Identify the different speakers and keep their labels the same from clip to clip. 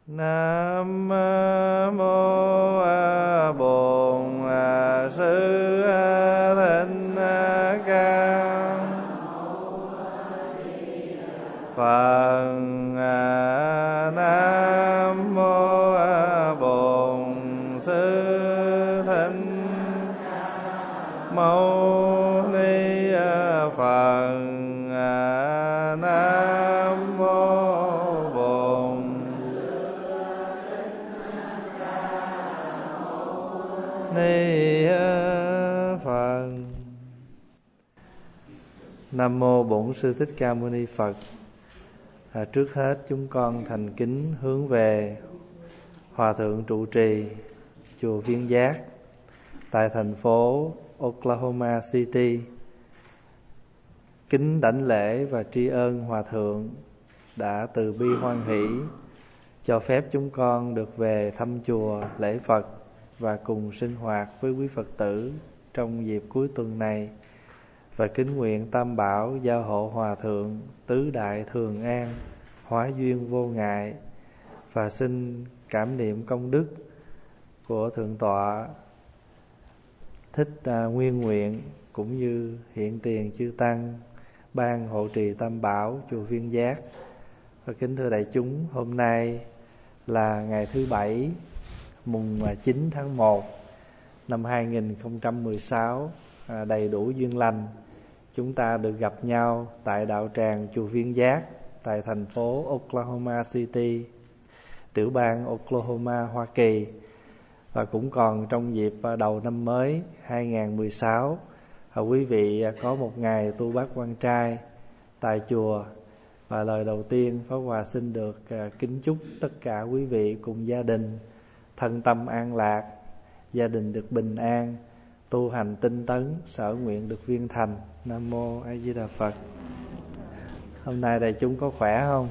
Speaker 1: Nam mô Bổn Sư Thích Ca Phật. Nam mô Bổn Sư Thích Mâu Ni Phật. Nam mô Bổn Ni Phật. Nam mô Bổn Sư Thích Ca Mâu Ni Phật. Trước hết chúng con thành kính hướng về Hòa Thượng trụ trì chùa Viên Giác tại thành phố Oklahoma City, kính đảnh lễ và tri ân Hòa Thượng đã từ bi hoan hỷ cho phép chúng con được về thăm chùa lễ Phật và cùng sinh hoạt với quý Phật tử trong dịp cuối tuần này, và kính nguyện Tam Bảo gia hộ Hòa Thượng tứ đại thường an, hóa duyên vô ngại, và xin cảm niệm công đức của Thượng tọa Thích Nguyên Nguyện cũng như hiện tiền chư tăng ban hộ trì Tam Bảo chùa Viên Giác. Và kính thưa đại chúng, hôm nay là ngày thứ Bảy, mùng 9 tháng 1 năm 2016, đầy đủ duyên lành. Chúng ta được gặp nhau tại đạo tràng chùa Viên Giác tại thành phố Oklahoma City, tiểu bang Oklahoma, Hoa Kỳ. Và cũng còn trong dịp đầu năm mới 2016, quý vị có một ngày tu bát quan trai tại chùa. Và lời đầu tiên Pháp Hòa xin được kính chúc tất cả quý vị cùng gia đình thân tâm an lạc, gia đình được bình an, tu hành tinh tấn, sở nguyện được viên thành. Nam mô A Di Đà Phật. Hôm nay đại chúng có khỏe không?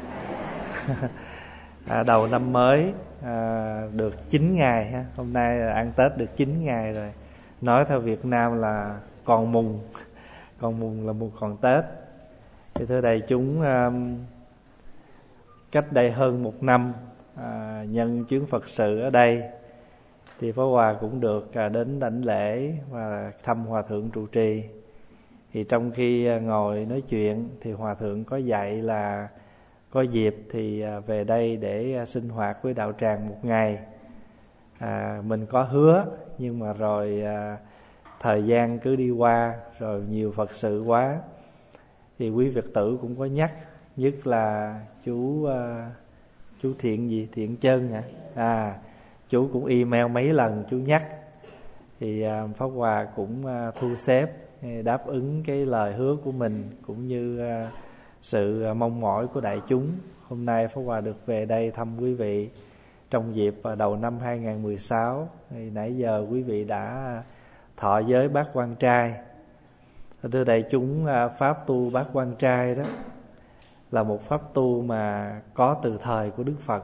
Speaker 1: Đầu năm mới được 9 ngày ha. Hôm nay là ăn Tết được 9 ngày rồi. Nói theo Việt Nam là còn mùng. Còn mùng là mùng còn Tết. Thì thưa đại chúng, cách đây hơn một năm, nhân chuyến Phật sự ở đây, thì Pháp Hòa cũng được đến đảnh lễ và thăm Hòa Thượng trụ trì. Thì trong khi ngồi nói chuyện thì Hòa Thượng có dạy là có dịp thì về đây để sinh hoạt với đạo tràng một ngày. Mình có hứa, nhưng mà rồi thời gian cứ đi qua, rồi nhiều Phật sự quá, thì quý Phật tử cũng có nhắc, nhất là chú Thiện Chân hả? Chú cũng email mấy lần chú nhắc. Thì Pháp Hòa cũng thu xếp đáp ứng cái lời hứa của mình, cũng như sự mong mỏi của đại chúng. Hôm nay Pháp Hòa được về đây thăm quý vị trong dịp đầu năm 2016. Thì nãy giờ quý vị đã thọ giới bát quan trai. Thưa đại chúng, pháp tu bát quan trai đó là một pháp tu mà có từ thời của Đức Phật.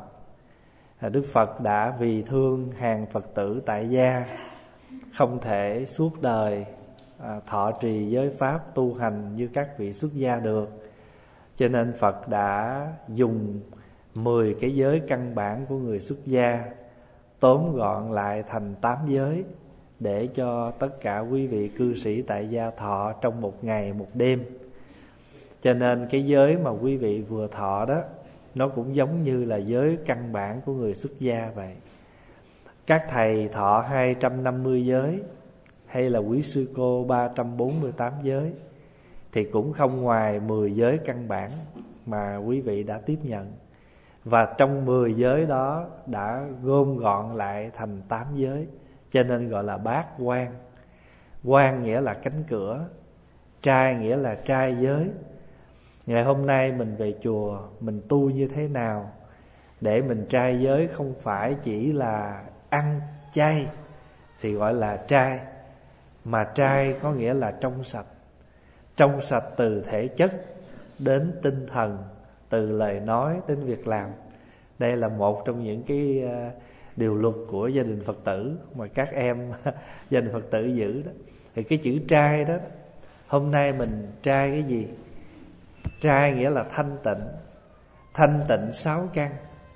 Speaker 1: Đức Phật đã vì thương hàng Phật tử tại gia không thể suốt đời thọ trì giới pháp tu hành như các vị xuất gia được, cho nên Phật đã dùng 10 cái giới căn bản của người xuất gia tóm gọn lại thành 8 giới để cho tất cả quý vị cư sĩ tại gia thọ trong một ngày một đêm. Cho nên cái giới mà quý vị vừa thọ đó, nó cũng giống như là giới căn bản của người xuất gia vậy. Các thầy thọ 250 giới, hay là quý sư cô 348 giới, thì cũng không ngoài 10 giới căn bản mà quý vị đã tiếp nhận. Và trong 10 giới đó đã gom gọn lại thành 8 giới, cho nên gọi là bát quan. Quan nghĩa là cánh cửa, trai nghĩa là trai giới. Ngày hôm nay mình về chùa, mình tu như thế nào để mình trai giới, không phải chỉ là ăn chay thì gọi là trai, mà trai có nghĩa là trong sạch. Trong sạch từ thể chất đến tinh thần, từ lời nói đến việc làm. Đây là một trong những cái điều luật của gia đình Phật tử mà các em gia đình Phật tử giữ đó. Thì cái chữ trai đó, hôm nay mình trai cái gì? Trai nghĩa là thanh tịnh. Thanh tịnh 6 căn.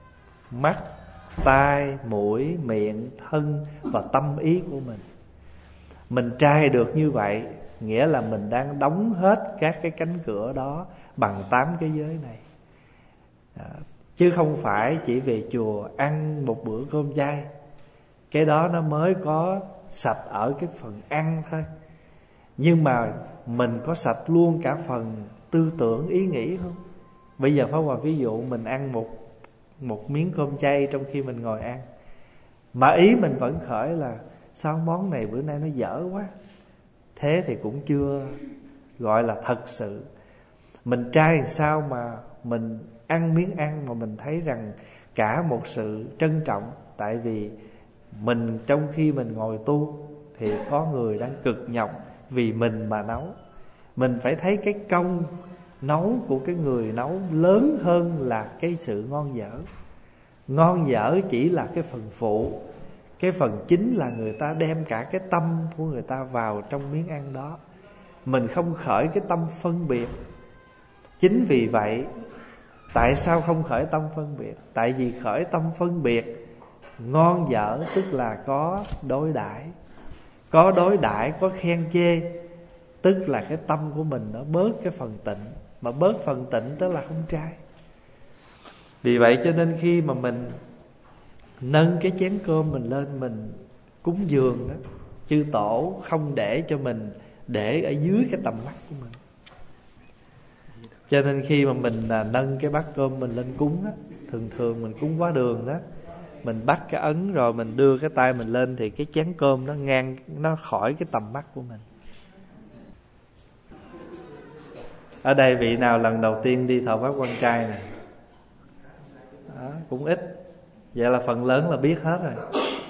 Speaker 1: mắt, tai, mũi, miệng, thân và tâm ý của mình. Mình trai được như vậy nghĩa là mình đang đóng hết các cái cánh cửa đó bằng 8 cái giới này. Chứ không phải chỉ về chùa ăn một bữa cơm chay. Cái đó nó mới có sạch ở cái phần ăn thôi. Nhưng mà mình có sạch luôn cả phần tư tưởng, ý nghĩ không? Bây giờ Pháp Hòa ví dụ mình ăn một miếng cơm chay trong khi mình ngồi ăn, mà ý mình vẫn khởi là sao món này bữa nay nó dở quá. Thế thì cũng chưa gọi là thật sự. Mình trai sao mà mình ăn miếng ăn mà mình thấy rằng cả một sự trân trọng. Tại vì mình trong khi mình ngồi tu thì có người đang cực nhọc vì mình mà nấu. Mình phải thấy cái công nấu của cái người nấu lớn hơn là cái sự ngon dở. Ngon dở chỉ là cái phần phụ. Cái phần chính là người ta đem cả cái tâm của người ta vào trong miếng ăn đó. Mình không khởi cái tâm phân biệt. Chính vì vậy, tại sao không khởi tâm phân biệt? Tại vì khởi tâm phân biệt, ngon dở tức là có đối đãi. Có đối đãi, có khen chê, tức là cái tâm của mình nó bớt cái phần tịnh. Mà bớt phần tịnh tức là không trai. Vì vậy cho nên khi mà mình nâng cái chén cơm mình lên, mình cúng dường đó, chư tổ không để cho mình để ở dưới cái tầm mắt của mình. Cho nên khi mà mình nâng cái bát cơm mình lên cúng đó, thường mình cúng quá đường đó, mình bắt cái ấn rồi mình đưa cái tay mình lên thì cái chén cơm nó ngang, nó khỏi cái tầm mắt của mình. Ở đây vị nào lần đầu tiên đi thọ pháp quan trai này? Đó, cũng ít. Vậy là phần lớn là biết hết rồi.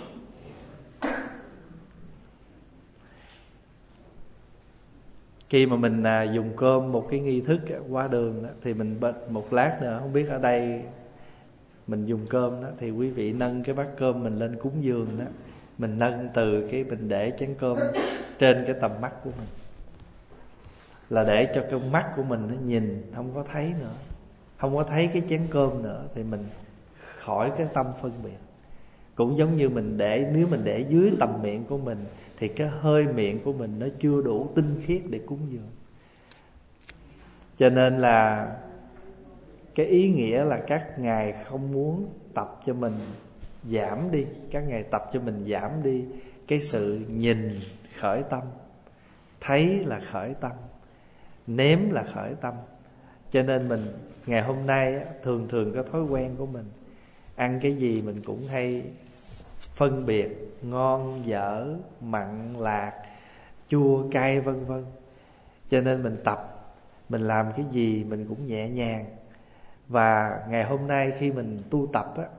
Speaker 1: Khi mà mình dùng cơm một cái nghi thức qua đường đó, thì mình một lát nữa không biết ở đây mình dùng cơm đó, thì quý vị nâng cái bát cơm mình lên cúng dường đó, mình nâng từ cái mình để chén cơm trên cái tầm mắt của mình, là để cho cái mắt của mình nó nhìn không có thấy nữa, không có thấy cái chén cơm nữa, thì mình khỏi cái tâm phân biệt. Cũng giống như mình để, nếu mình để dưới tầm miệng của mình thì cái hơi miệng của mình nó chưa đủ tinh khiết để cúng dường. Cho nên là cái ý nghĩa là các ngài không muốn tập cho mình giảm đi, các ngài tập cho mình giảm đi cái sự nhìn khởi tâm, thấy là khởi tâm, nếm là khởi tâm. Cho nên mình ngày hôm nay thường có thói quen của mình, ăn cái gì mình cũng hay phân biệt ngon, dở, mặn, lạc, chua, cay vân vân. Cho nên mình tập, mình làm cái gì mình cũng nhẹ nhàng. Và ngày hôm nay khi mình tu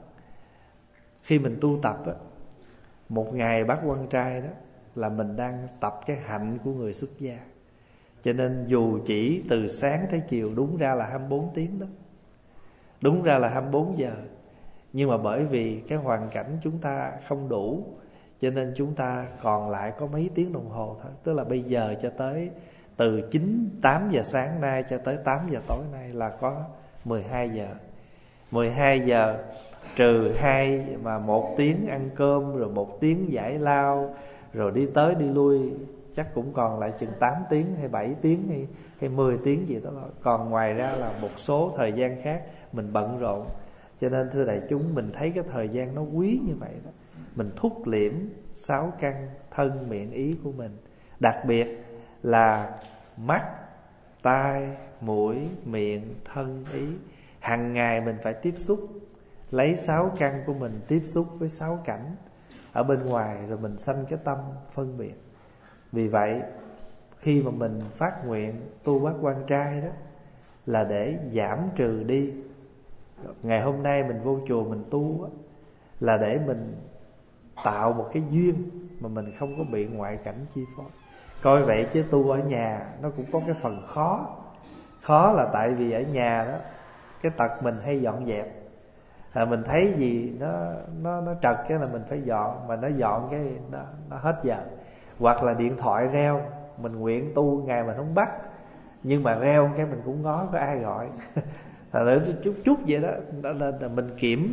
Speaker 1: tập á, một ngày bát quan trai đó là mình đang tập cái hạnh của người xuất gia. Cho nên dù chỉ từ sáng tới chiều, đúng ra là 24 tiếng đó, đúng ra là 24 giờ, nhưng mà bởi vì cái hoàn cảnh chúng ta không đủ, cho nên chúng ta còn lại có mấy tiếng đồng hồ thôi. Tức là bây giờ cho tới từ 8 giờ sáng nay cho tới 8 giờ tối nay là có 12 giờ. 12 giờ trừ 2 mà 1 tiếng ăn cơm, rồi 1 tiếng giải lao, rồi đi tới đi lui, chắc cũng còn lại chừng 8 tiếng hay 7 tiếng hay 10 tiếng gì đó. Còn ngoài ra là một số thời gian khác mình bận rộn. Cho nên thưa đại chúng, mình thấy cái thời gian nó quý như vậy đó, mình thúc liễm 6 căn thân miệng ý của mình. Đặc biệt là mắt, tai, mũi, miệng, thân, ý. Hằng ngày mình phải tiếp xúc, lấy 6 căn của mình tiếp xúc với 6 cảnh ở bên ngoài, rồi mình sanh cái tâm phân biệt. Vì vậy khi mà mình phát nguyện tu bát quan trai đó là để giảm trừ đi. Ngày hôm nay mình vô chùa mình tu á, là để mình tạo một cái duyên mà mình không có bị ngoại cảnh chi phối. Coi vậy chứ tu ở nhà nó cũng có cái phần khó. Khó là tại vì ở nhà đó, cái tật mình hay dọn dẹp. Mình thấy gì nó trật cái là mình phải dọn, mà nó dọn cái nó hết giờ. Hoặc là điện thoại reo, mình nguyện tu ngày mình không bắt, nhưng mà reo cái mình cũng ngó có ai gọi. Chút vậy đó, nên là mình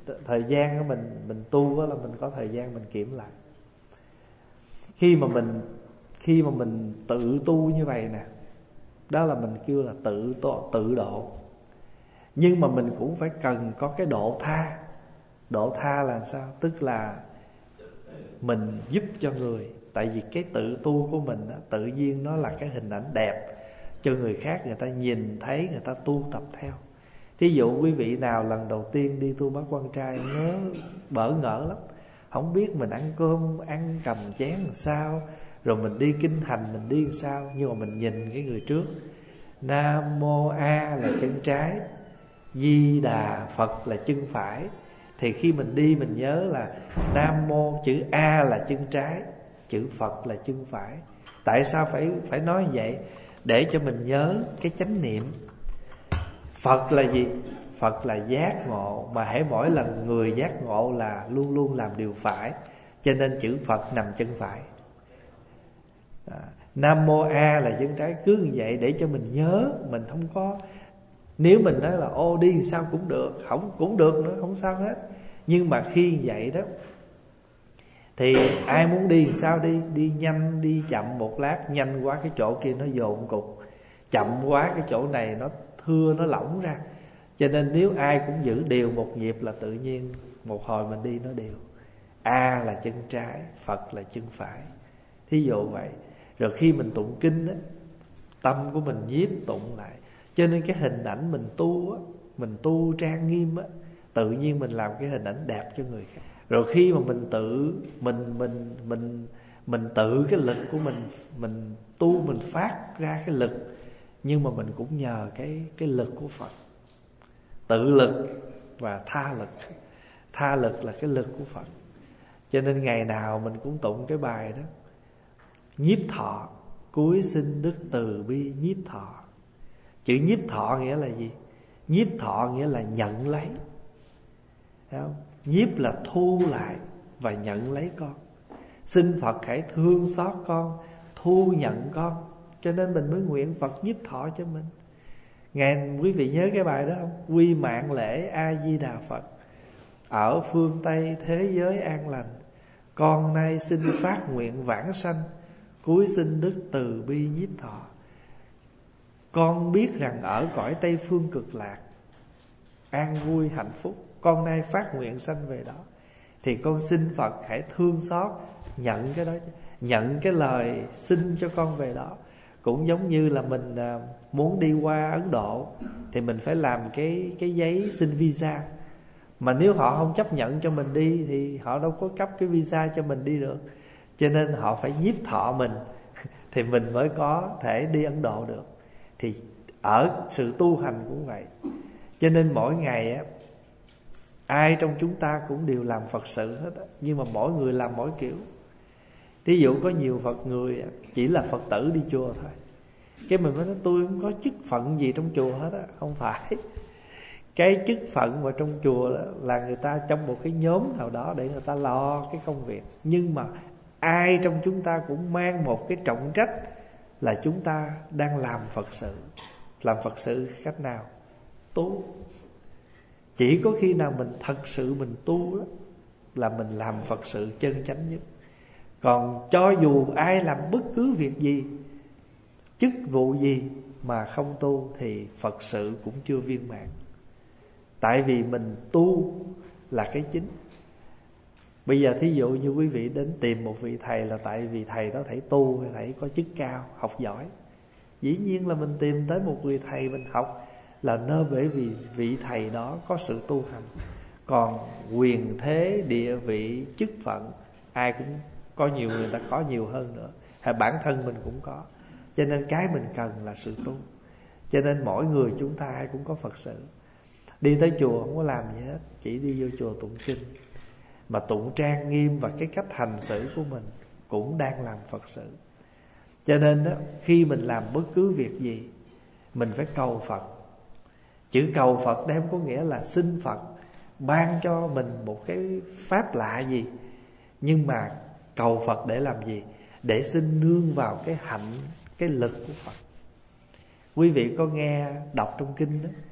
Speaker 1: thời gian của mình tu đó là mình có thời gian mình kiểm lại. Khi mà mình tự tu như vậy nè, đó là mình kêu là tự độ. Nhưng mà mình cũng phải cần có cái độ tha. Độ tha là sao? Tức là mình giúp cho người. Tại vì cái tự tu của mình đó, tự nhiên nó là cái hình ảnh đẹp cho người khác, người ta nhìn thấy, người ta tu tập theo. Thí dụ quý vị nào lần đầu tiên đi tu Bát Quan Trai nhớ bỡ ngỡ lắm, không biết mình ăn cơm ăn cầm chén làm sao, rồi mình đi kinh hành mình đi làm sao. Nhưng mà mình nhìn cái người trước, Nam Mô A là chân trái, Di Đà Phật là chân phải, thì khi mình đi mình nhớ là Nam Mô chữ A là chân trái, chữ Phật là chân phải. Tại sao phải nói vậy? Để cho mình nhớ cái chánh niệm. Phật là gì? Phật là giác ngộ. Mà hễ mỗi lần người giác ngộ là luôn luôn làm điều phải, cho nên chữ Phật nằm chân phải. Nam Mô A là chân trái. Cứ như vậy để cho mình nhớ. Mình không có, nếu mình nói là ô đi sao cũng được, không cũng được nữa, không sao hết. Nhưng mà khi vậy đó thì ai muốn đi sao đi. Đi nhanh đi chậm một lát, nhanh quá cái chỗ kia nó dồn cục, chậm quá cái chỗ này nó thưa nó lỏng ra. Cho nên nếu ai cũng giữ đều một nhịp là tự nhiên một hồi mình đi nó đều. A là chân trái, Phật là chân phải, thí dụ vậy. Rồi khi mình tụng kinh á, tâm của mình nhiếp tụng lại. Cho nên cái hình ảnh mình tu á, mình tu trang nghiêm á, tự nhiên mình làm cái hình ảnh đẹp cho người khác. Rồi khi mà mình tự cái lực của mình tu, mình phát ra cái lực, nhưng mà mình cũng nhờ cái lực của Phật. Tự lực và tha lực. Tha lực là cái lực của Phật. Cho nên ngày nào mình cũng tụng cái bài đó: nhiếp thọ, cúi xin đức từ bi nhiếp thọ. Chữ nhiếp thọ nghĩa là gì? Nhiếp thọ nghĩa là nhận lấy. Thấy không? Nhiếp là thu lại và nhận lấy con. Xin Phật hãy thương xót con, thu nhận con. Cho nên mình mới nguyện Phật nhiếp thọ cho mình. Ngài quý vị nhớ cái bài đó không? Quy mạng lễ A Di Đà Phật, ở phương Tây thế giới an lành, con nay xin phát nguyện vãng sanh, cúi xin đức từ bi nhiếp thọ. Con biết rằng ở cõi Tây phương cực lạc an vui hạnh phúc, con nay phát nguyện sanh về đó, thì con xin Phật hãy thương xót, nhận cái đó, nhận cái lời xin cho con về đó. Cũng giống như là mình muốn đi qua Ấn Độ thì mình phải làm cái giấy xin visa. Mà nếu họ không chấp nhận cho mình đi thì họ đâu có cấp cái visa cho mình đi được. Cho nên họ phải nhiếp thọ mình thì mình mới có thể đi Ấn Độ được. Thì ở sự tu hành cũng vậy. Cho nên mỗi ngày á, ai trong chúng ta cũng đều làm Phật sự hết á, nhưng mà mỗi người làm mỗi kiểu. Ví dụ có nhiều Phật người chỉ là Phật tử đi chùa thôi, cái mình mới nói tôi không có chức phận gì trong chùa hết á. Không phải. Cái chức phận mà trong chùa là người ta trong một cái nhóm nào đó để người ta lo cái công việc. Nhưng mà ai trong chúng ta cũng mang một cái trọng trách là chúng ta đang làm Phật sự. Làm Phật sự cách nào? Tu. Chỉ có khi nào mình thật sự mình tu đó là mình làm Phật sự chân chánh nhất. Còn cho dù ai làm bất cứ việc gì, chức vụ gì mà không tu thì Phật sự cũng chưa viên mãn. Tại vì mình tu là cái chính. Bây giờ thí dụ như quý vị đến tìm một vị thầy là tại vì thầy đó thầy tu hay thầy có chức cao, học giỏi. Dĩ nhiên là mình tìm tới một người thầy mình học là nơi bởi vì vị thầy đó có sự tu hành. Còn quyền thế, địa vị, chức phận ai cũng có, nhiều người ta có nhiều hơn nữa, hay bản thân mình cũng có. Cho nên cái mình cần là sự tu. Cho nên mỗi người chúng ta ai cũng có Phật sự. Đi tới chùa không có làm gì hết, chỉ đi vô chùa tụng kinh. Mà tụng trang nghiêm và cái cách hành xử của mình cũng đang làm Phật sự. Cho nên đó, khi mình làm bất cứ việc gì mình phải cầu Phật. Chữ cầu Phật đây không có nghĩa là xin Phật ban cho mình một cái pháp lạ gì, nhưng mà cầu Phật để làm gì? Để xin nương vào cái hạnh, cái lực của Phật. Quý vị có nghe đọc trong kinh đó,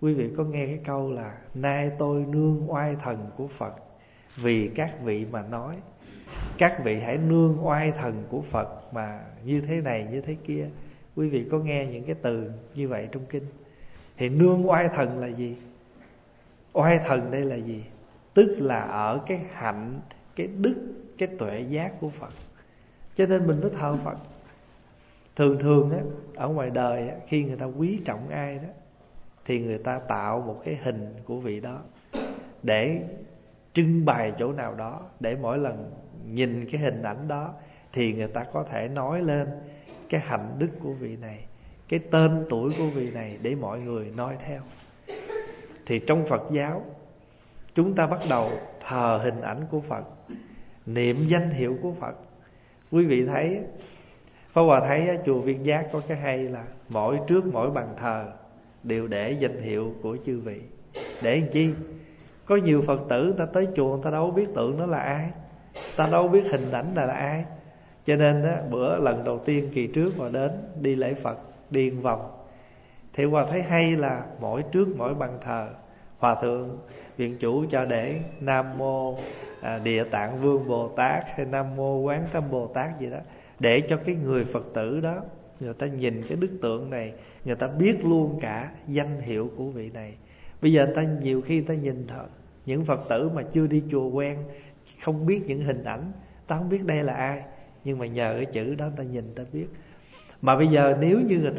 Speaker 1: Quý vị có nghe cái câu là nay tôi nương oai thần của Phật vì các vị mà nói. Các vị hãy nương oai thần của Phật mà như thế này như thế kia. Quý vị có nghe những cái từ như vậy trong kinh. Thì nương oai thần là gì? Oai thần đây là gì? Tức là ở cái hạnh, cái đức, cái tuệ giác của Phật. Cho nên mình mới thờ Phật. Thường thường á, ở ngoài đời á, khi người ta quý trọng ai đó thì người ta tạo một cái hình của vị đó để trưng bày chỗ nào đó, để mỗi lần nhìn cái hình ảnh đó thì người ta có thể nói lên cái hạnh đức của vị này, cái tên tuổi của vị này để mọi người noi theo. Thì trong Phật giáo chúng ta bắt đầu thờ hình ảnh của Phật, niệm danh hiệu của Phật. Quý vị thấy, Pháp Hòa thấy chùa Viên Giác có cái hay là trước mỗi bàn thờ đều để danh hiệu của chư vị. Để làm chi? Có nhiều Phật tử người ta tới chùa, người ta đâu biết tượng nó là ai, ta đâu biết hình ảnh là ai. Cho nên á, lần đầu tiên kỳ trước mà đến đi lễ Phật, đi một vòng, thì Hòa thấy hay là trước mỗi bàn thờ, Hòa thượng viện chủ cho để Nam Mô Địa Tạng Vương Bồ Tát hay Nam Mô Quán Tâm Bồ Tát gì đó, để cho cái người Phật tử đó người ta nhìn cái đức tượng này, người ta biết luôn cả danh hiệu của vị này. Bây giờ nhiều khi người ta nhìn thôi, những Phật tử mà chưa đi chùa quen, không biết những hình ảnh, ta không biết đây là ai, nhưng mà nhờ cái chữ đó ta nhìn ta biết. Mà bây giờ nếu như người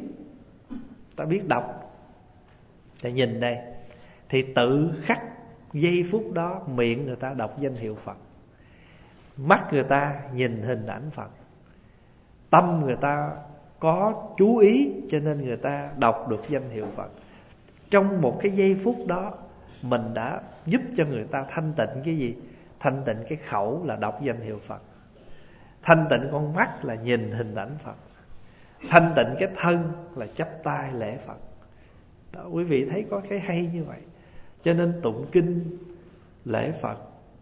Speaker 1: ta biết đọc, ta nhìn đây, thì tự khắc giây phút đó miệng người ta đọc danh hiệu Phật, mắt người ta nhìn hình ảnh Phật, tâm người ta có chú ý, cho nên người ta đọc được danh hiệu Phật. Trong một cái giây phút đó mình đã giúp cho người ta thanh tịnh cái gì? Thanh tịnh cái khẩu là đọc danh hiệu Phật, thanh tịnh con mắt là nhìn hình ảnh Phật, thanh tịnh cái thân là chắp tay lễ Phật đó. Quý vị thấy có cái hay như vậy. Cho nên tụng kinh lễ Phật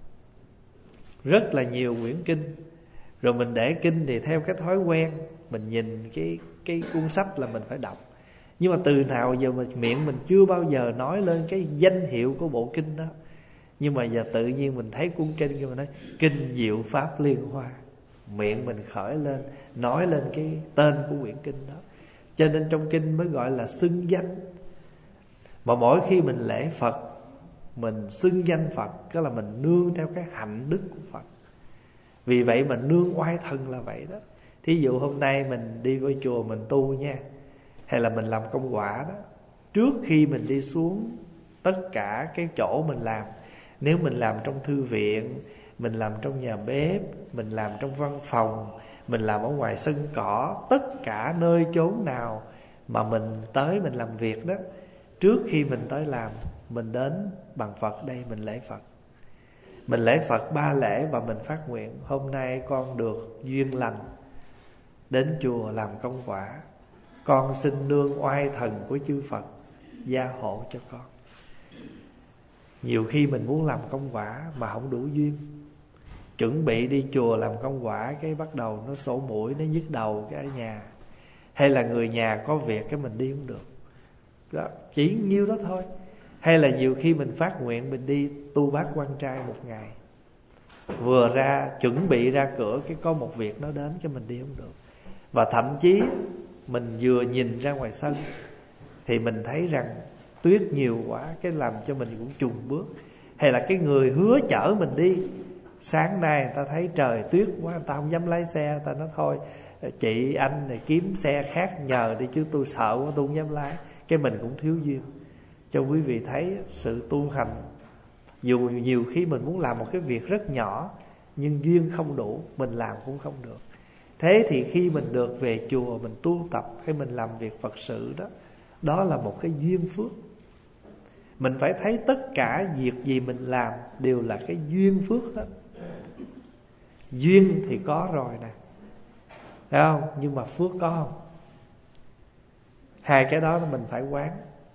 Speaker 1: rất là nhiều quyển kinh. Rồi mình để kinh thì theo cái thói quen, mình nhìn cái cuốn sách là mình phải đọc. Nhưng mà từ nào giờ miệng mình chưa bao giờ nói lên cái danh hiệu của bộ kinh đó. Nhưng mà giờ tự nhiên mình thấy cuốn kinh kia, mình nói kinh diệu pháp liên hoa, miệng mình khởi lên nói lên cái tên của quyển kinh đó. Cho nên trong kinh mới gọi là xưng danh. Mà mỗi khi mình lễ Phật, mình xưng danh Phật, đó là mình nương theo cái hạnh đức của Phật. Vì vậy mà nương oai thần là vậy đó. Thí dụ hôm nay mình đi với chùa mình tu nha, hay là mình làm công quả đó, trước khi mình đi xuống tất cả cái chỗ mình làm, nếu mình làm trong thư viện, mình làm trong nhà bếp, mình làm trong văn phòng, mình làm ở ngoài sân cỏ, tất cả nơi chốn nào mà mình tới mình làm việc đó, trước khi mình tới làm, mình đến bằng Phật đây, mình lễ Phật. Mình lễ Phật 3 lễ và mình phát nguyện: hôm nay con được duyên lành đến chùa làm công quả, con xin nương oai thần của chư Phật gia hộ cho con. Nhiều khi mình muốn làm công quả mà không đủ duyên, chuẩn bị đi chùa làm công quả, cái bắt đầu nó sổ mũi, nó nhức đầu cái ở nhà, hay là người nhà có việc cái mình đi không được đó, chỉ nhiêu đó thôi. Hay là nhiều khi mình phát nguyện mình đi tu bát quan trai một ngày, vừa ra chuẩn bị ra cửa cái có một việc nó đến cái mình đi không được. Và thậm chí mình vừa nhìn ra ngoài sân thì mình thấy rằng tuyết nhiều quá, cái làm cho mình cũng chùn bước. Hay là cái người hứa chở mình đi, sáng nay người ta thấy trời tuyết quá, người ta không dám lái xe, người ta nói thôi chị anh này kiếm xe khác nhờ đi, chứ tôi sợ quá tôi không dám lái. Cái mình cũng thiếu duyên. Cho quý vị thấy sự tu hành, dù nhiều khi mình muốn làm một cái việc rất nhỏ, nhưng duyên không đủ, mình làm cũng không được. Thế thì khi mình được về chùa, mình tu tập hay mình làm việc Phật sự đó, đó là một cái duyên phước. Mình phải thấy tất cả việc gì mình làm đều là cái duyên phước đó. Duyên thì có rồi nè, thấy không? Nhưng mà phước có không? Hai cái đó mình phải quán.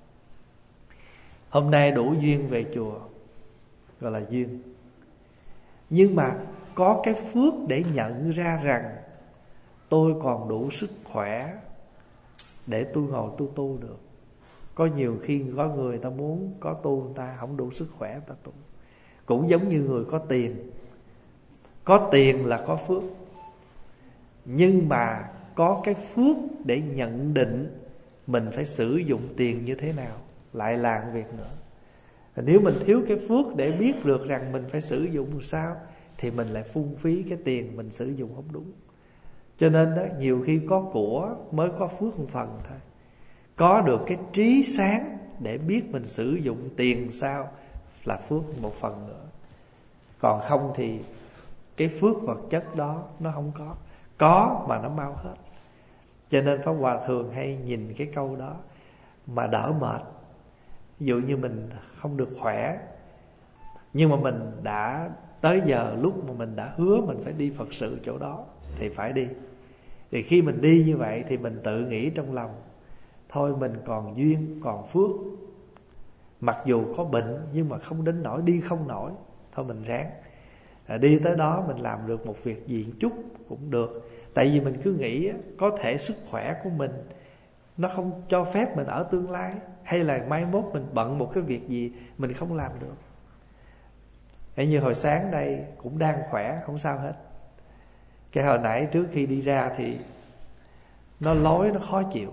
Speaker 1: Hôm nay đủ duyên về chùa gọi là duyên. Nhưng mà có cái phước để nhận ra rằng tôi còn đủ sức khỏe để tôi ngồi tu được. Có nhiều khi có người ta muốn có tu, người ta không đủ sức khỏe ta tu. Cũng giống như người có tiền. Có tiền là có phước, nhưng mà có cái phước để nhận định mình phải sử dụng tiền như thế nào lại là một việc nữa. Nếu mình thiếu cái phước để biết được rằng mình phải sử dụng làm sao, thì mình lại phung phí cái tiền mình sử dụng không đúng. Cho nên đó, nhiều khi có của mới có phước một phần thôi. Có được cái trí sáng để biết mình sử dụng tiền sao là phước một phần nữa. Còn không thì cái phước vật chất đó nó không có. Có mà nó mau hết. Cho nên Pháp Hòa thường hay nhìn cái câu đó mà đỡ mệt. Ví dụ như mình không được khỏe, nhưng mà mình đã tới giờ lúc mà mình đã hứa mình phải đi Phật sự chỗ đó thì phải đi. Thì khi mình đi như vậy thì mình tự nghĩ trong lòng, thôi mình còn duyên, còn phước. Mặc dù có bệnh nhưng mà không đến nỗi đi không nổi, thôi mình ráng. Đi tới đó mình làm được một việc gì chút cũng được. Tại vì mình cứ nghĩ có thể sức khỏe của mình nó không cho phép mình ở tương lai, hay là mai mốt mình bận một cái việc gì mình không làm được. Như hồi sáng đây cũng đang khỏe, không sao hết. Cái hồi nãy trước khi đi ra thì nó lối, nó khó chịu.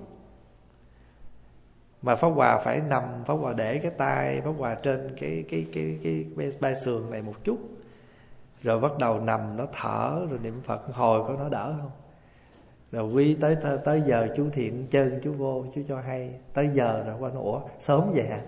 Speaker 1: Mà Pháp Hòa phải nằm, Pháp Hòa để cái tay Pháp Hòa trên cái vai sườn này một chút, rồi bắt đầu nằm nó thở, rồi niệm Phật hồi có nó đỡ không. Rồi quy tới giờ chú Thiện chân chú vô, chú cho hay tới giờ rồi. Qua nó ủa sớm vậy hả?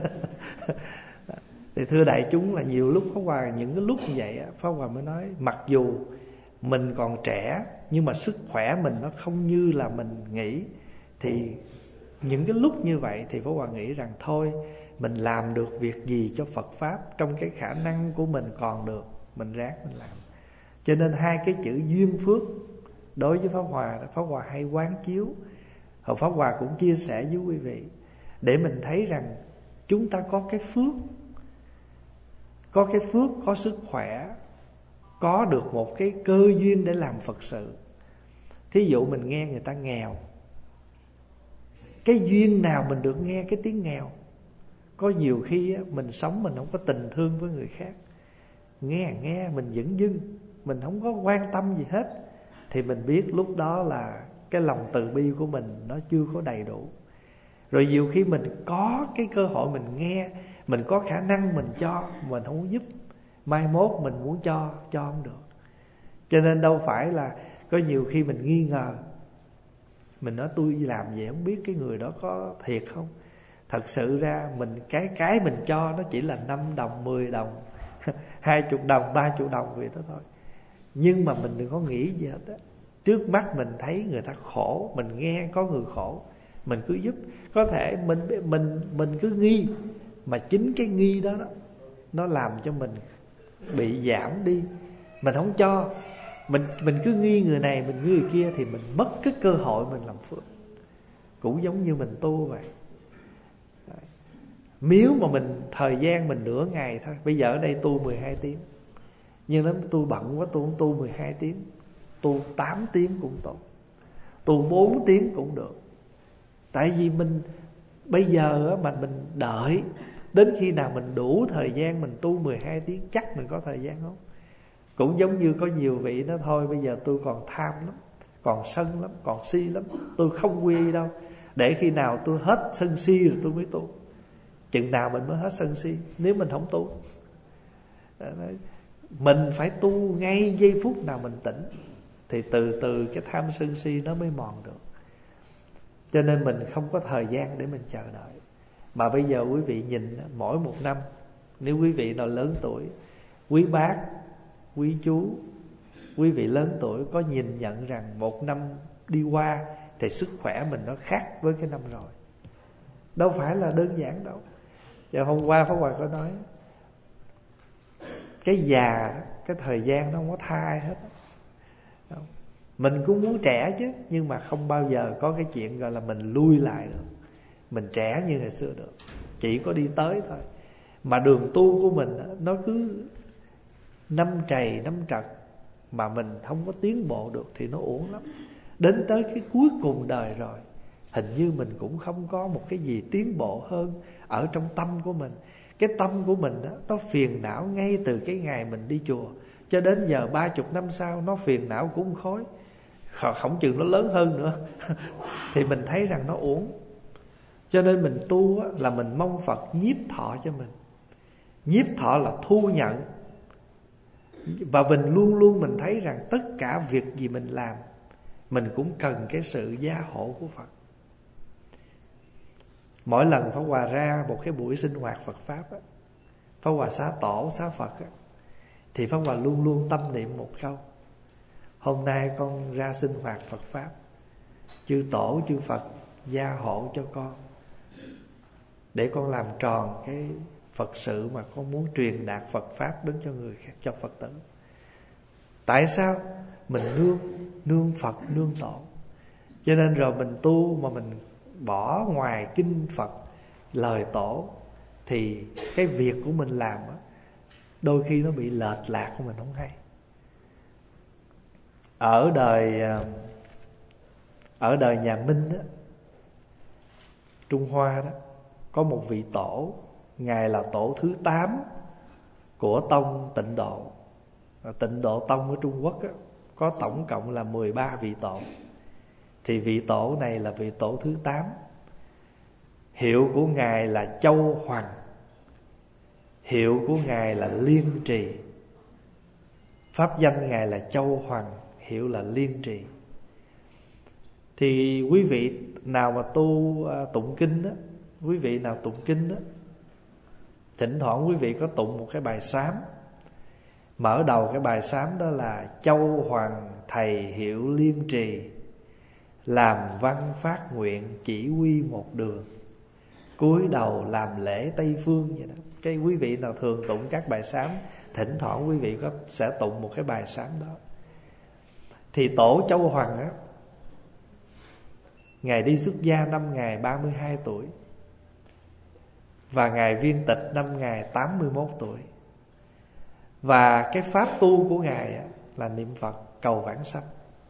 Speaker 1: Thì thưa đại chúng là nhiều lúc Pháp Hòa, những cái lúc như vậy Pháp Hòa mới nói, mặc dù mình còn trẻ nhưng mà sức khỏe mình nó không như là mình nghĩ. Thì những cái lúc như vậy thì Pháp Hòa nghĩ rằng thôi mình làm được việc gì cho Phật Pháp trong cái khả năng của mình còn được, mình ráng mình làm. Cho nên hai cái chữ duyên phước đối với Pháp Hòa, Pháp Hòa hay quán chiếu. Hồi Pháp Hòa cũng chia sẻ với quý vị để mình thấy rằng chúng ta có cái phước, có sức khỏe, có được một cái cơ duyên để làm Phật sự. Thí dụ mình nghe người ta nghèo, cái duyên nào mình được nghe cái tiếng nghèo. Có nhiều khi mình sống mình không có tình thương với người khác, nghe mình dửng dưng, mình không có quan tâm gì hết, thì mình biết lúc đó là cái lòng từ bi của mình nó chưa có đầy đủ. Rồi nhiều khi mình có cái cơ hội mình nghe, mình có khả năng mình cho, mình không có giúp, mai mốt mình muốn cho không được. Cho nên đâu phải là có nhiều khi mình nghi ngờ, mình nói tôi làm vậy không biết cái người đó có thiệt không. Thật sự ra mình cái mình cho nó chỉ là 5 đồng, 10 đồng, 20 đồng, 30 đồng vậy đó thôi. Nhưng mà mình đừng có nghĩ gì hết á. Trước mắt mình thấy người ta khổ, mình nghe có người khổ, mình cứ giúp. Có thể mình cứ nghi, mà chính cái nghi đó nó làm cho mình bị giảm đi. Mình không cho, mình cứ nghi người này, mình nghi người kia, thì mình mất cái cơ hội mình làm phước. Cũng giống như mình tu vậy. Nếu mà mình thời gian mình nửa ngày thôi, bây giờ ở đây tu 12 tiếng, nhưng nếu tôi bận quá tôi không tu 12 tiếng, tu 8 tiếng cũng tốt, tu 4 tiếng cũng được. Tại vì mình bây giờ mà mình đợi đến khi nào mình đủ thời gian mình tu 12 tiếng, chắc mình có thời gian không? Cũng giống như có nhiều vị nói thôi bây giờ tôi còn tham lắm, còn sân lắm, còn si lắm, tôi không quy y đâu, để khi nào tôi hết sân si rồi tôi mới tu. Chừng nào mình mới hết sân si nếu mình không tu? Mình phải tu ngay giây phút nào mình tỉnh, thì từ từ cái tham sân si nó mới mòn được. Cho nên mình không có thời gian để mình chờ đợi. Mà bây giờ quý vị nhìn, mỗi một năm, nếu quý vị nào lớn tuổi, quý bác, quý chú, quý vị lớn tuổi có nhìn nhận rằng một năm đi qua thì sức khỏe mình nó khác với cái năm rồi. Đâu phải là đơn giản đâu. Chứ hôm qua Pháp Hòa có nói, cái già, cái thời gian nó không có tha ai hết. Mình cũng muốn trẻ chứ, nhưng mà không bao giờ có cái chuyện gọi là mình lui lại được, mình trẻ như ngày xưa được. Chỉ có đi tới thôi. Mà đường tu của mình nó cứ năm trầy năm trật, mà mình không có tiến bộ được thì nó uổng lắm. Đến tới cái cuối cùng đời rồi, hình như mình cũng không có một cái gì tiến bộ hơn ở trong tâm của mình. Cái tâm của mình đó, nó phiền não ngay từ cái ngày mình đi chùa cho đến giờ 30 năm sau, nó phiền não cũng khối, không chừng nó lớn hơn nữa. Thì mình thấy rằng nó uổng. Cho nên mình tu á, là mình mong Phật nhiếp thọ cho mình. Nhiếp thọ là thu nhận. Và mình luôn luôn mình thấy rằng tất cả việc gì mình làm, mình cũng cần cái sự gia hộ của Phật. Mỗi lần Pháp Hòa ra một cái buổi sinh hoạt Phật Pháp á, Pháp Hòa xá tổ xá Phật á, thì Pháp Hòa luôn luôn tâm niệm một câu: hôm nay con ra sinh hoạt Phật Pháp, chư tổ chư Phật gia hộ cho con, để con làm tròn cái Phật sự mà con muốn truyền đạt Phật Pháp đến cho người khác, cho Phật tử. Tại sao? Mình nương Phật, nương tổ. Cho nên rồi mình tu mà mình bỏ ngoài kinh Phật, lời tổ, thì cái việc của mình làm á, đôi khi nó bị lệch lạc của mình không hay. Ở đời nhà Minh á, Trung Hoa đó, có một vị tổ, ngài là tổ thứ 8 của tông Tịnh Độ. Tịnh Độ tông ở Trung Quốc á, có tổng cộng là 13 vị tổ. Thì vị tổ này là vị tổ thứ 8. Hiệu của ngài là Châu Hoàng, hiệu của ngài là Liên Trì. Pháp danh ngài là Châu Hoàng, hiệu là Liên Trì. Thì quý vị nào mà tụng kinh đó, quý vị nào tụng kinh đó, thỉnh thoảng quý vị có tụng một cái bài sám. Mở đầu cái bài sám đó là: Châu Hoàng thầy hiệu Liên Trì, làm văn phát nguyện chỉ quy một đường, cúi đầu làm lễ Tây Phương. Vậy đó. Cái quý vị nào thường tụng các bài sám, thỉnh thoảng quý vị sẽ tụng một cái bài sám đó. Thì tổ Châu Hoàng á, ngài đi xuất gia năm ngài 32 tuổi, và ngài viên tịch năm ngài 81 tuổi. Và cái pháp tu của ngài á, là niệm Phật cầu vãng sanh.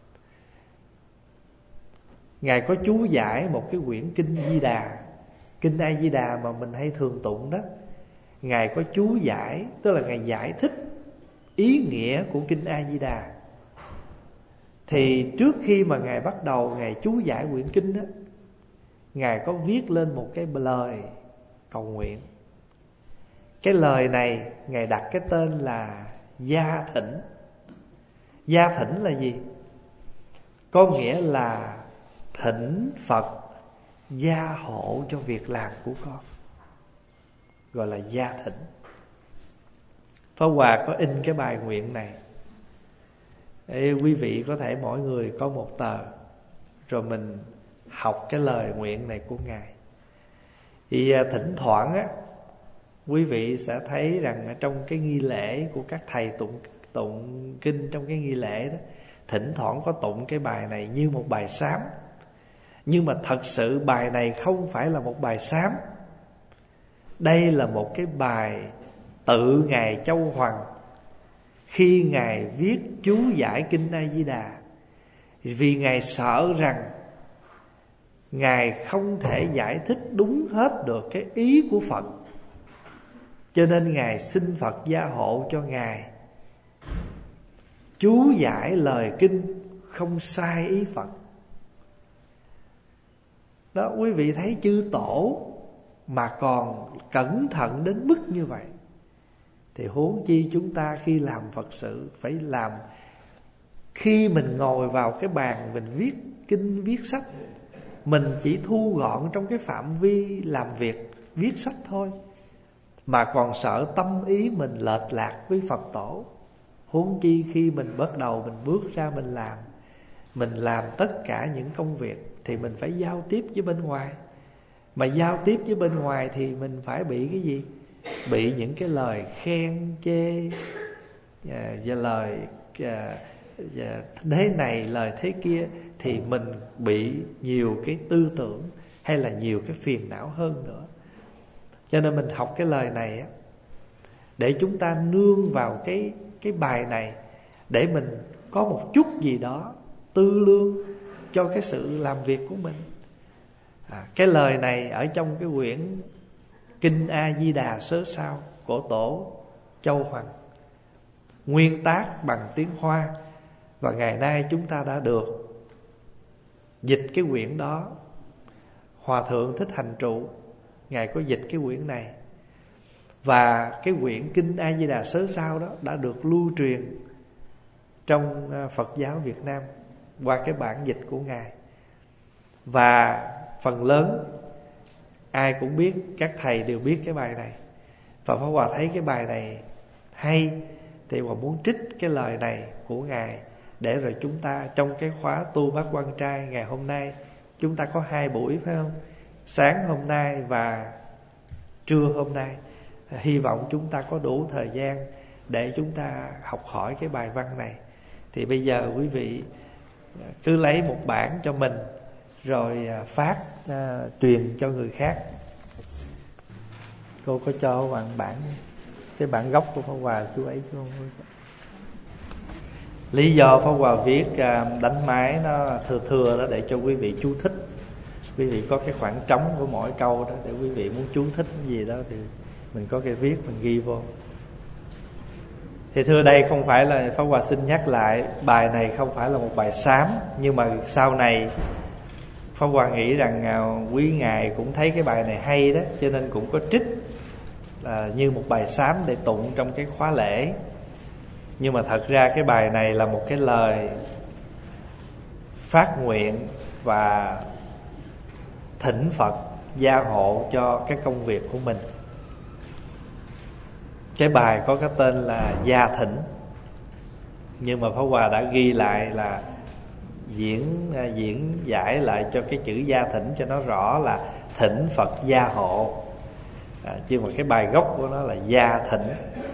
Speaker 1: Ngài có chú giải một cái quyển kinh Di Đà, kinh A Di Đà mà mình hay thường tụng đó. Ngài có chú giải, tức là ngài giải thích ý nghĩa của kinh A Di Đà. Thì trước khi mà ngài bắt đầu ngài chú giải quyển kinh đó, ngài có viết lên một cái lời cầu nguyện. Cái lời này ngài đặt cái tên là Gia Thỉnh. Gia Thỉnh là gì? Có nghĩa là thỉnh Phật gia hộ cho việc làm của con, gọi là Gia Thỉnh. Pháp Hòa có in cái bài nguyện này. Ê, quý vị có thể mỗi người có một tờ, rồi mình học cái lời nguyện này của ngài. Thì thỉnh thoảng á, quý vị sẽ thấy rằng trong cái nghi lễ của các thầy tụng kinh, trong cái nghi lễ đó, thỉnh thoảng có tụng cái bài này như một bài sám. Nhưng mà thật sự bài này không phải là một bài sám. Đây là một cái bài tự ngài Châu Hoàng, khi ngài viết chú giải kinh A Di Đà, vì ngài sợ rằng ngài không thể giải thích đúng hết được cái ý của Phật, cho nên ngài xin Phật gia hộ cho ngài chú giải lời kinh không sai ý Phật. Đó, quý vị thấy chư tổ mà còn cẩn thận đến mức như vậy, thì huống chi chúng ta khi làm Phật sự phải làm. Khi mình ngồi vào cái bàn mình viết kinh viết sách, mình chỉ thu gọn trong cái phạm vi làm việc viết sách thôi, mà còn sợ tâm ý mình lệch lạc với Phật tổ. Huống chi khi mình bắt đầu mình bước ra mình làm tất cả những công việc, thì mình phải giao tiếp với bên ngoài. Mà giao tiếp với bên ngoài thì mình phải bị cái gì? Bị những cái lời khen chê, và lời thế này lời thế kia, thì mình bị nhiều cái tư tưởng hay là nhiều cái phiền não hơn nữa. Cho nên mình học cái lời này á, để chúng ta nương vào cái bài này, để mình có một chút gì đó tư lương cho cái sự làm việc của mình. Cái lời này ở trong cái quyển Kinh A Di Đà Sớ Sao của Tổ Châu Hoằng, nguyên tác bằng tiếng Hoa, và ngày nay chúng ta đã được dịch cái quyển đó. Hòa Thượng Thích Hành Trụ Ngài có dịch cái quyển này, và cái quyển Kinh A Di Đà Sớ Sao đó đã được lưu truyền trong Phật giáo Việt Nam qua cái bản dịch của Ngài. Và phần lớn ai cũng biết, các thầy đều biết cái bài này. Và Pháp Hòa thấy cái bài này hay, thì Hòa muốn trích cái lời này của Ngài, để rồi chúng ta trong cái khóa tu Bát Quan Trai ngày hôm nay, chúng ta có 2 buổi phải không? Sáng hôm nay và trưa hôm nay. Hy vọng chúng ta có đủ thời gian để chúng ta học hỏi cái bài văn này. Thì bây giờ quý vị cứ lấy một bản cho mình, rồi phát truyền cho người khác. Cô có cho bạn bản, cái bản gốc của Pháp Hòa chú ấy chứ không? Lý do Pháp Hòa viết đánh máy nó thừa đó, để cho quý vị chú thích. Quý vị có cái khoảng trống của mỗi câu đó, để quý vị muốn chú thích cái gì đó thì mình có cái viết, mình ghi vô. Thì thưa, đây không phải là, Pháp Hòa xin nhắc lại, bài này không phải là một bài sám. Nhưng mà sau này Pháp Hòa nghĩ rằng quý ngài cũng thấy cái bài này hay đó, cho nên cũng có trích như một bài sám để tụng trong cái khóa lễ. Nhưng mà thật ra cái bài này là một cái lời phát nguyện và thỉnh Phật gia hộ cho cái công việc của mình. Cái bài có cái tên là Gia Thỉnh, nhưng mà Pháp Hòa đã ghi lại là diễn giải lại cho cái chữ Gia Thỉnh cho nó rõ là thỉnh Phật gia hộ. Chứ mà cái bài gốc của nó là Gia Thỉnh.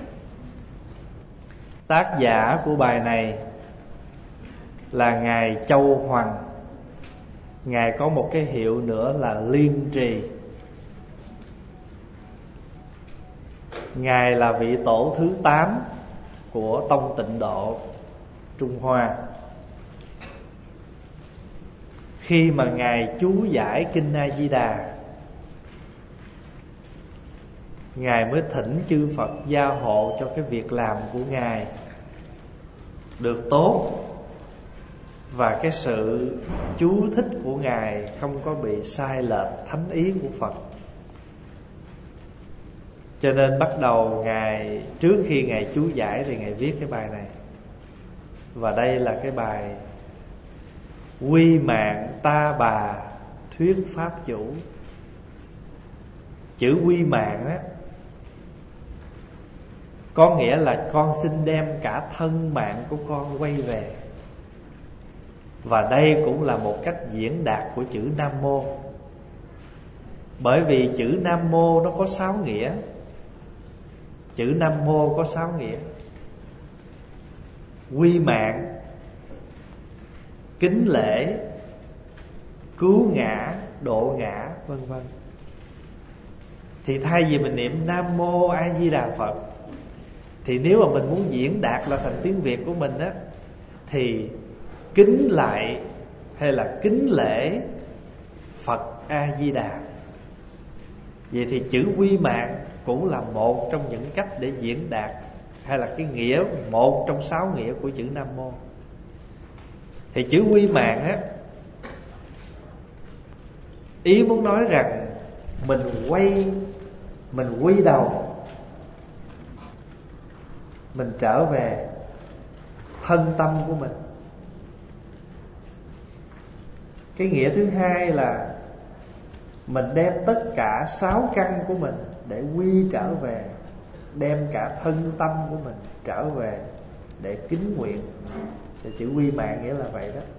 Speaker 1: Tác giả của bài này là Ngài Châu Hoằng. Ngài có một cái hiệu nữa là Liên Trì. Ngài là vị tổ thứ 8 của Tông Tịnh Độ Trung Hoa. Khi mà Ngài chú giải Kinh A Di Đà, Ngài mới thỉnh chư Phật gia hộ cho cái việc làm của Ngài được tốt, và cái sự chú thích của Ngài không có bị sai lệch thánh ý của Phật. Cho nên bắt đầu Ngài, trước khi Ngài chú giải thì Ngài viết cái bài này. Và đây là cái bài Quy Mạng Ta Bà Thuyết Pháp Chủ. Chữ quy mạng á, có nghĩa là con xin đem cả thân mạng của con quay về. Và đây cũng là một cách diễn đạt của chữ Nam Mô. Bởi vì chữ Nam Mô nó có 6 nghĩa. Chữ Nam Mô có 6 nghĩa: quy mạng, kính lễ, cứu ngã, độ ngã, vân vân. Thì thay vì mình niệm Nam Mô A Di Đà Phật, thì nếu mà mình muốn diễn đạt là thành tiếng Việt của mình á, thì kính lại hay là kính lễ Phật A Di Đà. Vậy thì chữ quy mạng cũng là một trong những cách để diễn đạt, hay là cái nghĩa, một trong 6 nghĩa của chữ Nam Mô. Thì chữ quy mạng á, ý muốn nói rằng mình quy đầu, mình trở về thân tâm của mình. Cái nghĩa thứ hai là mình đem tất cả 6 căn của mình để quy trở về, đem cả thân tâm của mình trở về để kính nguyện. Thì chữ quy mạng nghĩa là vậy đó.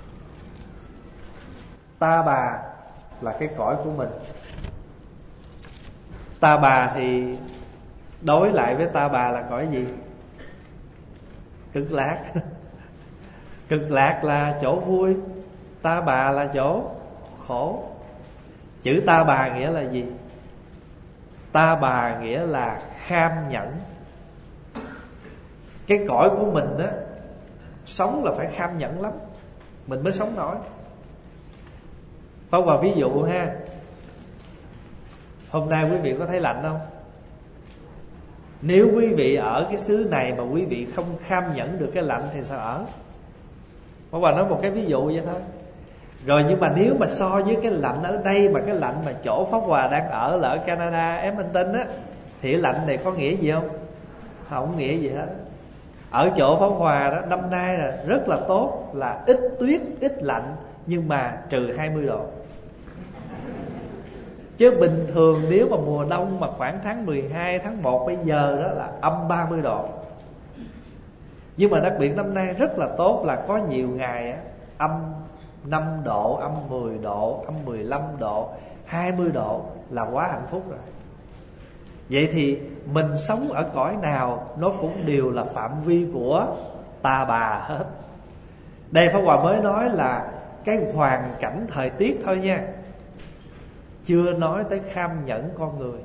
Speaker 1: Ta bà là cái cõi của mình. Ta bà thì đối lại với ta bà là cõi gì? Cực lạc. Cực lạc là chỗ vui, ta bà là chỗ khổ. Chữ ta bà nghĩa là gì? Ta bà nghĩa là kham nhẫn. Cái cõi của mình á, sống là phải kham nhẫn lắm mình mới sống nổi. Pháp Hòa ví dụ ha, hôm nay quý vị có thấy lạnh không? Nếu quý vị ở cái xứ này mà quý vị không kham nhẫn được cái lạnh thì sao ở? Pháp Hòa nói một cái ví dụ vậy thôi. Rồi nhưng mà nếu mà so với cái lạnh ở đây, mà cái lạnh mà chỗ Pháp Hòa đang ở là ở Canada, Edmonton á, thì cái lạnh này có nghĩa gì không? Không nghĩa gì hết. Ở chỗ Pháp Hòa đó, năm nay là rất là tốt, là ít tuyết, ít lạnh, nhưng mà trừ 20 độ. Chứ bình thường nếu mà mùa đông mà khoảng tháng 12, tháng 1 bây giờ đó là âm 30 độ. Nhưng mà đặc biệt năm nay rất là tốt là có nhiều ngày á, âm 5 độ, âm 10 độ, âm 15 độ, 20 độ là quá hạnh phúc rồi. Vậy thì mình sống ở cõi nào nó cũng đều là phạm vi của ta bà hết. Đây Pháp Hòa mới nói là cái hoàn cảnh thời tiết thôi nha, chưa nói tới kham nhẫn con người.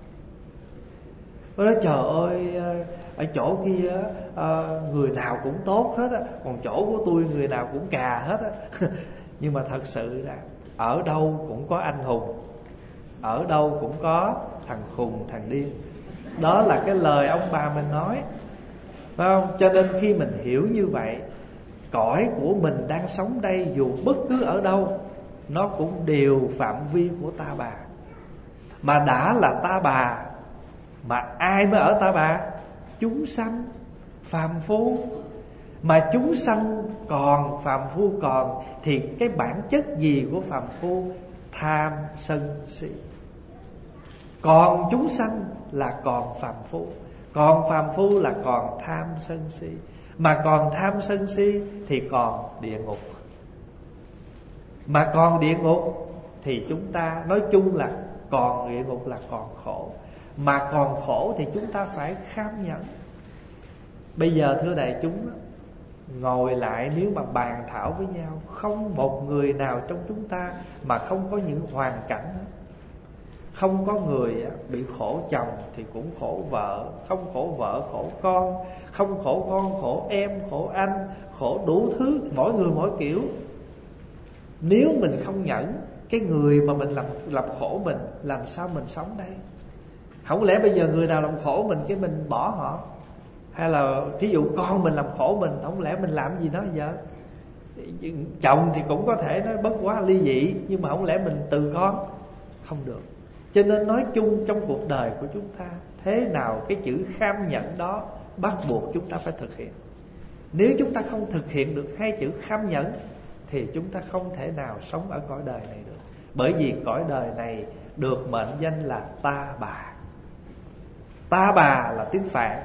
Speaker 1: Nói trời ơi, ở chỗ kia người nào cũng tốt hết á, còn chỗ của tôi người nào cũng cà hết á. Nhưng mà thật sự là ở đâu cũng có anh hùng, ở đâu cũng có thằng khùng, thằng điên. Đó là cái lời ông bà mình nói, phải không? Cho nên khi mình hiểu như vậy, cõi của mình đang sống đây dù bất cứ ở đâu, nó cũng đều phạm vi của ta bà. Mà đã là ta bà, mà ai mới ở ta bà? Chúng sanh, phàm phu. Mà chúng sanh còn, phàm phu còn, thì cái bản chất gì của phàm phu? Tham, sân, si. Còn chúng sanh là còn phàm phu, còn phàm phu là còn tham, sân, si. Mà còn tham, sân, si thì còn địa ngục. Mà còn địa ngục thì chúng ta nói chung là còn địa ngục là còn khổ. Mà còn khổ thì chúng ta phải kham nhẫn. Bây giờ thưa đại chúng, ngồi lại nếu mà bàn thảo với nhau, không một người nào trong chúng ta mà không có những hoàn cảnh. Không có người bị khổ chồng thì cũng khổ vợ, không khổ vợ khổ con, không khổ con khổ em, khổ anh, khổ đủ thứ, mỗi người mỗi kiểu. Nếu mình không nhẫn cái người mà mình làm khổ mình, làm sao mình sống đây? Không lẽ bây giờ người nào làm khổ mình cái mình bỏ họ? Hay là thí dụ con mình làm khổ mình, không lẽ mình làm gì nó giờ? Chồng thì cũng có thể nói bất quá ly dị, nhưng mà không lẽ mình từ con? Không được. Cho nên nói chung trong cuộc đời của chúng ta, thế nào cái chữ kham nhẫn đó bắt buộc chúng ta phải thực hiện. Nếu chúng ta không thực hiện được hai chữ kham nhẫn thì chúng ta không thể nào sống ở cõi đời này được. Bởi vì cõi đời này được mệnh danh là ta bà. Ta bà là tiếng Phạn,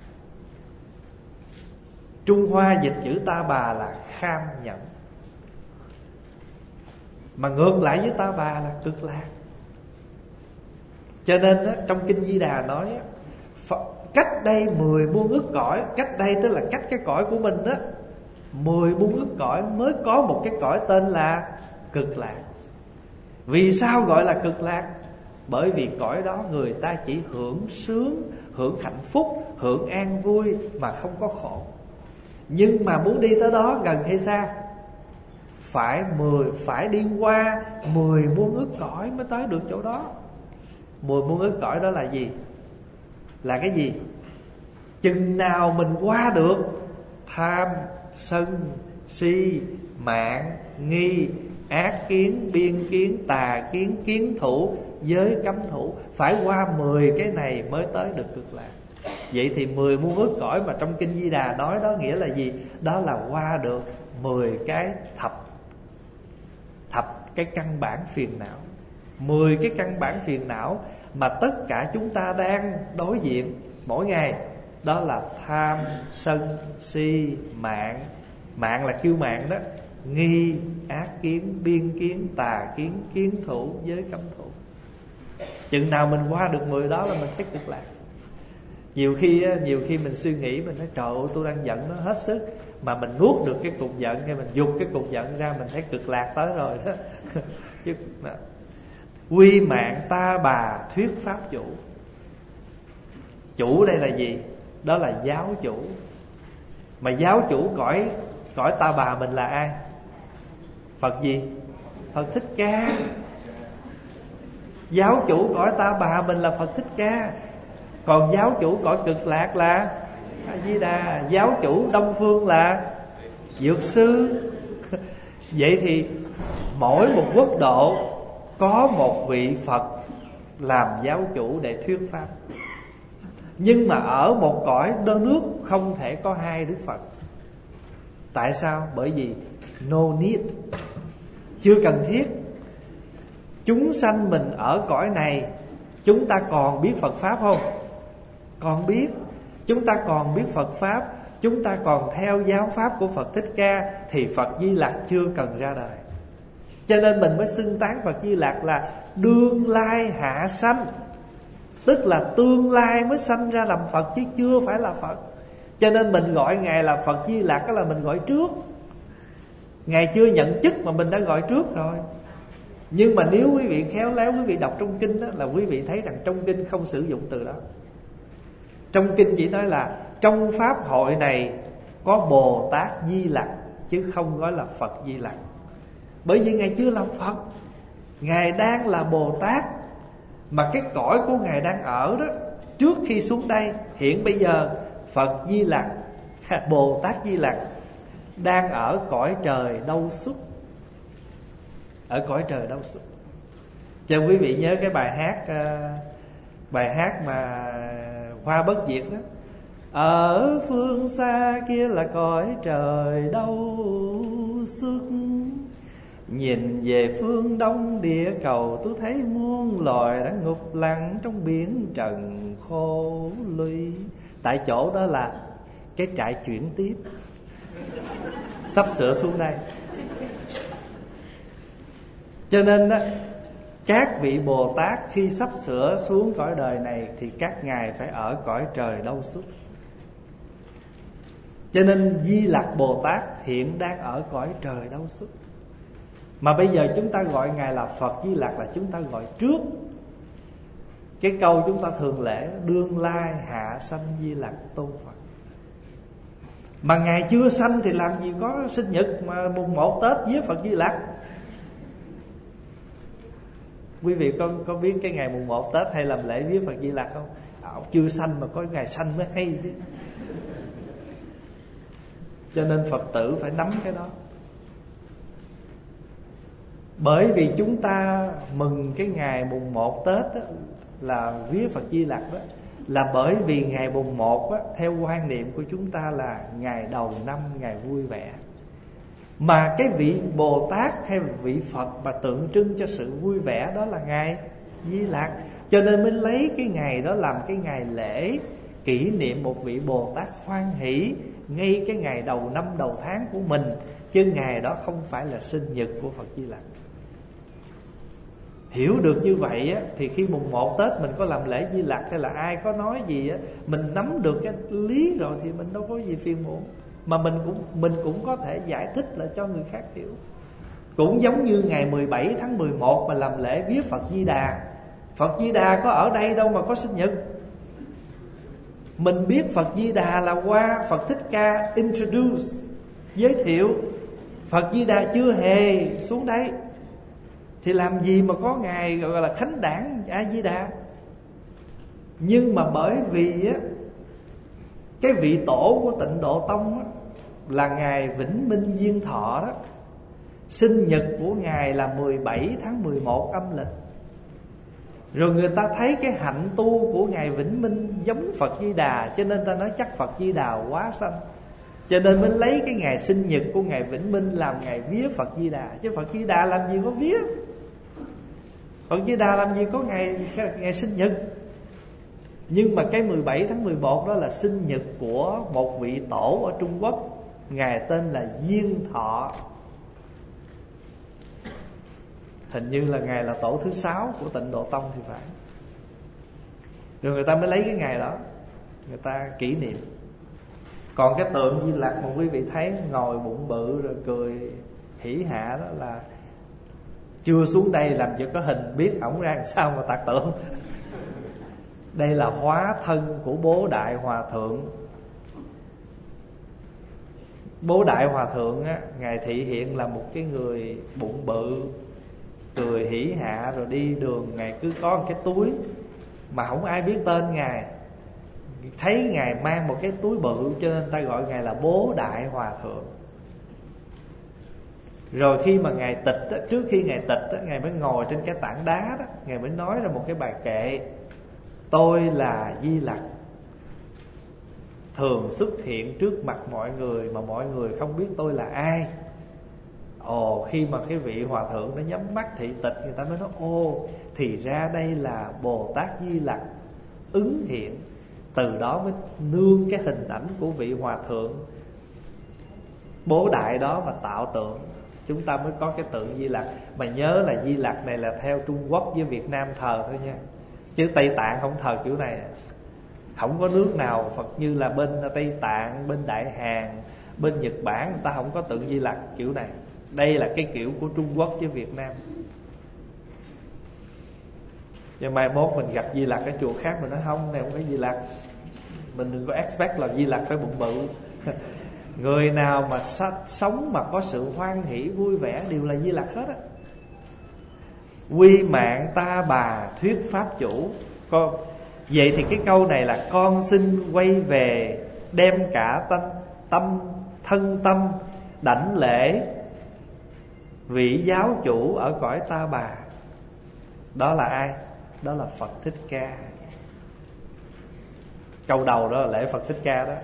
Speaker 1: Trung Hoa dịch chữ ta bà là kham nhẫn. Mà ngược lại với ta bà là cực lạc. Cho nên đó, trong Kinh Di Đà nói cách đây 10 muôn ức cõi, cách đây tức là cách cái cõi của mình đó, 10 muôn ức cõi mới có một cái cõi tên là cực lạc. Vì sao gọi là cực lạc? Bởi vì cõi đó người ta chỉ hưởng sướng, hưởng hạnh phúc, hưởng an vui mà không có khổ. Nhưng mà muốn đi tới đó gần hay xa? Phải đi qua 10 muôn ức cõi mới tới được chỗ đó. 10 muôn ức cõi đó là gì? Là cái gì? Chừng nào mình qua được tham, sân, si, mạng, nghi, ác kiến, biên kiến, tà kiến, kiến thủ, giới cấm thủ, phải qua 10 cái này mới tới được cực lạc. Vậy thì 10 muôn ức cõi mà trong Kinh Di Đà nói đó nghĩa là gì? Đó là qua được 10 cái thập cái căn bản phiền não. 10 cái căn bản phiền não mà tất cả chúng ta đang đối diện mỗi ngày. Đó là tham, sân, si, mạng. Mạng là kiêu mạng đó. Nghi, ác kiến, biên kiến, tà kiến, kiến thủ, giới cấm thủ. Chừng nào mình qua được 10 đó là mình thấy cực lạc. Nhiều khi mình suy nghĩ, mình nói trời ơi tôi đang giận nó hết sức, mà mình nuốt được cái cục giận, hay mình dục cái cục giận ra, mình thấy cực lạc tới rồi đó. Chứ quy mạng ta bà thuyết pháp chủ. Chủ đây là gì? Đó là giáo chủ. Mà giáo chủ cõi ta bà mình là ai? Phật gì? Phật Thích Ca. Giáo chủ cõi Ta Bà mình là Phật Thích Ca. Còn giáo chủ cõi Cực Lạc là A Di Đà. Giáo chủ Đông Phương là Dược Sư. Vậy thì mỗi một quốc độ có một vị Phật làm giáo chủ để thuyết pháp. Nhưng mà ở một cõi đất nước không thể có hai Đức Phật. Tại sao? Bởi vì no need, chưa cần thiết. Chúng sanh mình ở cõi này, chúng ta còn biết Phật Pháp không? Còn biết. Chúng ta còn biết Phật Pháp, chúng ta còn theo giáo Pháp của Phật Thích Ca, thì Phật Di Lặc chưa cần ra đời. Cho nên mình mới xưng tán Phật Di Lặc là đương lai hạ sanh. Tức là tương lai mới sanh ra làm Phật, chứ chưa phải là Phật. Cho nên mình gọi Ngài là Phật Di Lặc, đó là mình gọi trước. Ngài chưa nhận chức mà mình đã gọi trước rồi. Nhưng mà nếu quý vị khéo léo, quý vị đọc trong kinh đó, là quý vị thấy rằng trong kinh không sử dụng từ đó. Trong kinh chỉ nói là trong pháp hội này có Bồ Tát Di Lặc, chứ không nói là Phật Di Lặc. Bởi vì Ngài chưa làm Phật, Ngài đang là Bồ Tát. Mà cái cõi của Ngài đang ở đó, trước khi xuống đây, hiện bây giờ Phật Di Lặc, Bồ Tát Di Lặc đang ở cõi trời Đâu Xuất. Ở cõi trời Đâu Xuất. Cho quý vị nhớ cái bài hát mà Hoa Bất Diệt đó. Ở phương xa kia là cõi trời Đâu Xuất, nhìn về phương đông địa cầu, tôi thấy muôn loài đã ngục lặng trong biển trần khô luy. Tại chỗ đó là cái trại chuyển tiếp sắp sửa xuống đây. Cho nên đó, các vị Bồ Tát khi sắp sửa xuống cõi đời này thì các ngài phải ở cõi trời Đâu Xuất. Cho nên Di Lặc Bồ Tát hiện đang ở cõi trời Đâu Xuất. Mà bây giờ chúng ta gọi Ngài là Phật Di Lặc là chúng ta gọi trước. Cái câu chúng ta thường lễ đương lai hạ sanh Di Lặc tôn Phật. Mà Ngài chưa sanh thì làm gì có sinh nhật mà mùng 1 Tết với Phật Di Lặc. Quý vị có biết cái ngày mùng 1 Tết hay làm lễ viếng Phật Di Lặc không? Chưa sanh mà có ngày sanh mới hay chứ. Cho nên Phật tử phải nắm cái đó. Bởi vì chúng ta mừng cái ngày mùng 1 Tết đó, là viếng Phật Di Lặc đó, là bởi vì ngày mùng 1 đó, theo quan niệm của chúng ta là ngày đầu năm, ngày vui vẻ. Mà cái vị Bồ Tát hay vị Phật mà tượng trưng cho sự vui vẻ đó là Ngài Di Lặc. Cho nên mới lấy cái ngày đó làm cái ngày lễ kỷ niệm một vị Bồ Tát hoan hỷ ngay cái ngày đầu năm đầu tháng của mình. Chứ ngày đó không phải là sinh nhật của Phật Di Lặc. Hiểu được như vậy á, thì khi mùng 1 Tết mình có làm lễ Di Lặc hay là ai có nói gì á, mình nắm được cái lý rồi thì mình đâu có gì phiền muộn. Mà mình cũng có thể giải thích lại cho người khác hiểu. Cũng giống như ngày 17 tháng 11 mà làm lễ viếng Phật Di Đà. Phật Di Đà có ở đây đâu mà có sinh nhật. Mình biết Phật Di Đà là qua Phật Thích Ca introduce, giới thiệu. Phật Di Đà chưa hề xuống đây, thì làm gì mà có ngày gọi là khánh đản A Di Đà. Nhưng mà bởi vì á, cái vị tổ của Tịnh Độ Tông á, là Ngài Vĩnh Minh Diên Thọ đó, sinh nhật của Ngài là 17 tháng 11 âm lịch. Rồi người ta thấy cái hạnh tu của Ngài Vĩnh Minh giống Phật Di Đà, cho nên ta nói chắc Phật Di Đà quá sanh. Cho nên mới lấy cái ngày sinh nhật của Ngài Vĩnh Minh làm ngày vía Phật Di Đà. Chứ Phật Di Đà làm gì có vía. Phật Di Đà làm gì có ngày sinh nhật. Nhưng mà cái 17 tháng 11 đó là sinh nhật của một vị tổ ở Trung Quốc. Ngài tên là Diên Thọ. Hình như là Ngài là tổ thứ 6 của Tịnh Độ Tông thì phải. Rồi người ta mới lấy cái ngày đó, người ta kỷ niệm. Còn cái tượng Di Lặc mà quý vị thấy ngồi bụng bự rồi cười hỉ hạ đó là chưa xuống đây làm cho có hình biết ổng ra làm sao mà tạc tượng. Đây là hóa thân của Bố Đại Hòa Thượng. Bố Đại Hòa Thượng á, Ngài thị hiện là một cái người bụng bự, cười hỉ hạ, rồi đi đường Ngài cứ có một cái túi mà không ai biết tên Ngài. Thấy Ngài mang một cái túi bự cho nên ta gọi Ngài là Bố Đại Hòa Thượng. Rồi khi mà Ngài tịch á, trước khi Ngài tịch á, Ngài mới ngồi trên cái tảng đá đó, Ngài mới nói ra một cái bài kệ: tôi là Di Lặc, thường xuất hiện trước mặt mọi người mà mọi người không biết tôi là ai. Ồ, khi mà cái vị hòa thượng nó nhắm mắt thị tịch, người ta mới nói: ô, thì ra đây là Bồ Tát Di Lặc ứng hiện. Từ đó mới nương cái hình ảnh của vị hòa thượng Bố Đại đó mà tạo tượng, chúng ta mới có cái tượng Di Lặc. Mà nhớ là Di Lặc này là theo Trung Quốc với Việt Nam thờ thôi nha, chứ Tây Tạng không thờ kiểu này. Không có nước nào Phật như là bên Tây Tạng, bên Đại Hàn, bên Nhật Bản, người ta không có tượng Di Lặc kiểu này. Đây là cái kiểu của Trung Quốc với Việt Nam. Và mai mốt mình gặp Di Lặc ở chùa khác, mình nói không, này không phải Di Lặc. Mình đừng có expect là Di Lặc phải bụng bự. Người nào mà sống mà có sự hoan hỷ vui vẻ đều là Di Lặc hết á. Quy mạng ta bà thuyết pháp chủ. Vậy thì cái câu này là: con xin quay về, đem cả thân tâm đảnh lễ vị giáo chủ ở cõi ta bà. Đó là ai? Đó là Phật Thích Ca. Câu đầu đó là lễ Phật Thích Ca đó.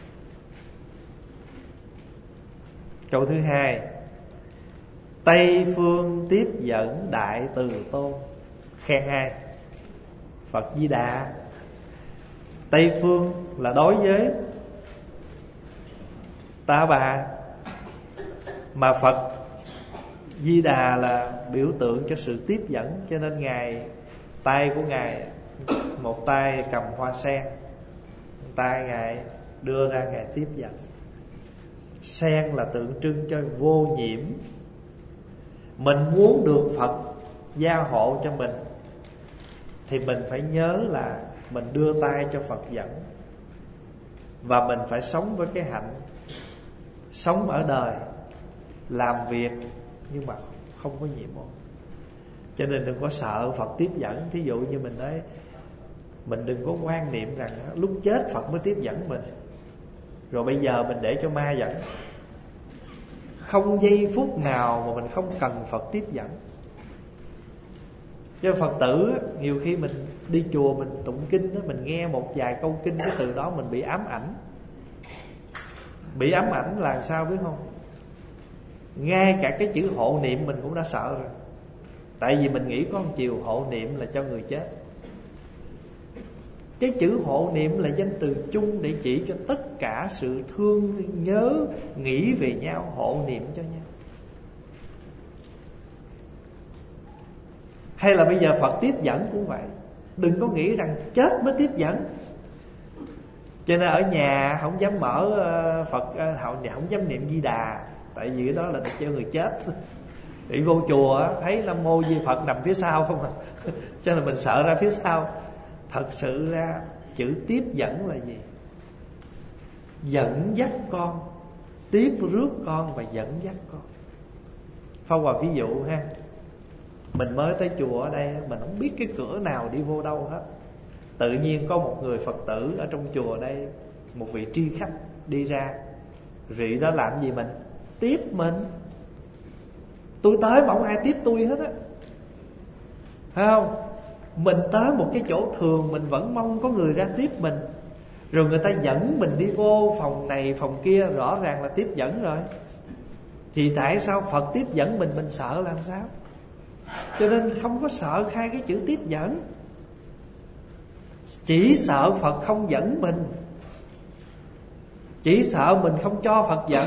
Speaker 1: Câu thứ hai: Tây phương tiếp dẫn Đại Từ Tôn. Khen ai? Phật Di Đà. Tây phương là đối với ta bà, mà Phật Di Đà là biểu tượng cho sự tiếp dẫn. Cho nên Ngài, tay của Ngài, một tay cầm hoa sen, tay Ngài đưa ra Ngài tiếp dẫn. Sen là tượng trưng cho vô nhiễm. Mình muốn được Phật gia hộ cho mình thì mình phải nhớ là mình đưa tay cho Phật dẫn. Và mình phải sống với cái hạnh sống ở đời, làm việc nhưng mà không có nhiễm ô. Cho nên đừng có sợ Phật tiếp dẫn. Thí dụ như mình nói, mình đừng có quan niệm rằng lúc chết Phật mới tiếp dẫn mình, rồi bây giờ mình để cho ma dẫn. Không giây phút nào mà mình không cần Phật tiếp dẫn. Chứ Phật tử nhiều khi mình đi chùa mình tụng kinh đó, mình nghe một vài câu kinh, cái từ đó mình bị ám ảnh. Bị ám ảnh là sao biết không? Ngay cả cái chữ hộ niệm mình cũng đã sợ rồi. Tại vì mình nghĩ có một chiều hộ niệm là cho người chết. Cái chữ hộ niệm là danh từ chung để chỉ cho tất cả sự thương nhớ, nghĩ về nhau, hộ niệm cho nhau. Hay là bây giờ Phật tiếp dẫn cũng vậy. Đừng có nghĩ rằng chết mới tiếp dẫn. Cho nên ở nhà không dám mở Phật, không dám niệm Di Đà, tại vì cái đó là để cho người chết. Đi vô chùa thấy Nam Mô Di Phật nằm phía sau không à. Cho nên mình sợ ra phía sau. Thật sự ra chữ tiếp dẫn là gì? Dẫn dắt con, tiếp rước con và dẫn dắt con. Phong Hòa ví dụ ha, mình mới tới chùa ở đây, mình không biết cái cửa nào đi vô đâu hết. Tự nhiên có một người Phật tử ở trong chùa đây, một vị tri khách đi ra, vị đó làm gì mình? Tiếp mình. Tôi tới mà không ai tiếp tôi hết á, phải không? Mình tới một cái chỗ thường, mình vẫn mong có người ra tiếp mình. Rồi người ta dẫn mình đi vô phòng này phòng kia, rõ ràng là tiếp dẫn rồi. Thì tại sao Phật tiếp dẫn mình sợ làm sao? Cho nên không có sợ hai cái chữ tiếp dẫn. Chỉ sợ Phật không dẫn mình, chỉ sợ mình không cho Phật dẫn.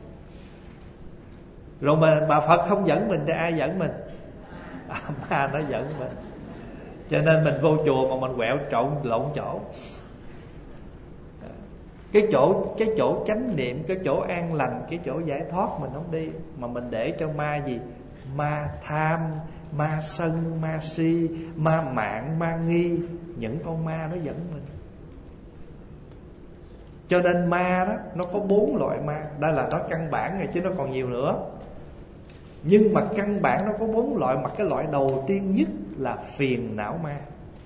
Speaker 1: Rồi mà Phật không dẫn mình thì ai dẫn mình? Ma nó dẫn mình. Cho nên mình vô chùa mà mình quẹo lộn chỗ. Cái chỗ chánh niệm, cái chỗ an lành, cái chỗ giải thoát mình không đi, mà mình để cho ma gì? Ma tham, ma sân, ma si, ma mạn, ma nghi. Những con ma nó dẫn mình. Cho nên ma đó, nó có 4 loại ma. Đây là nó căn bản rồi chứ nó còn nhiều nữa. Nhưng mà căn bản nó có 4 loại. Mà cái loại đầu tiên nhất là phiền não ma.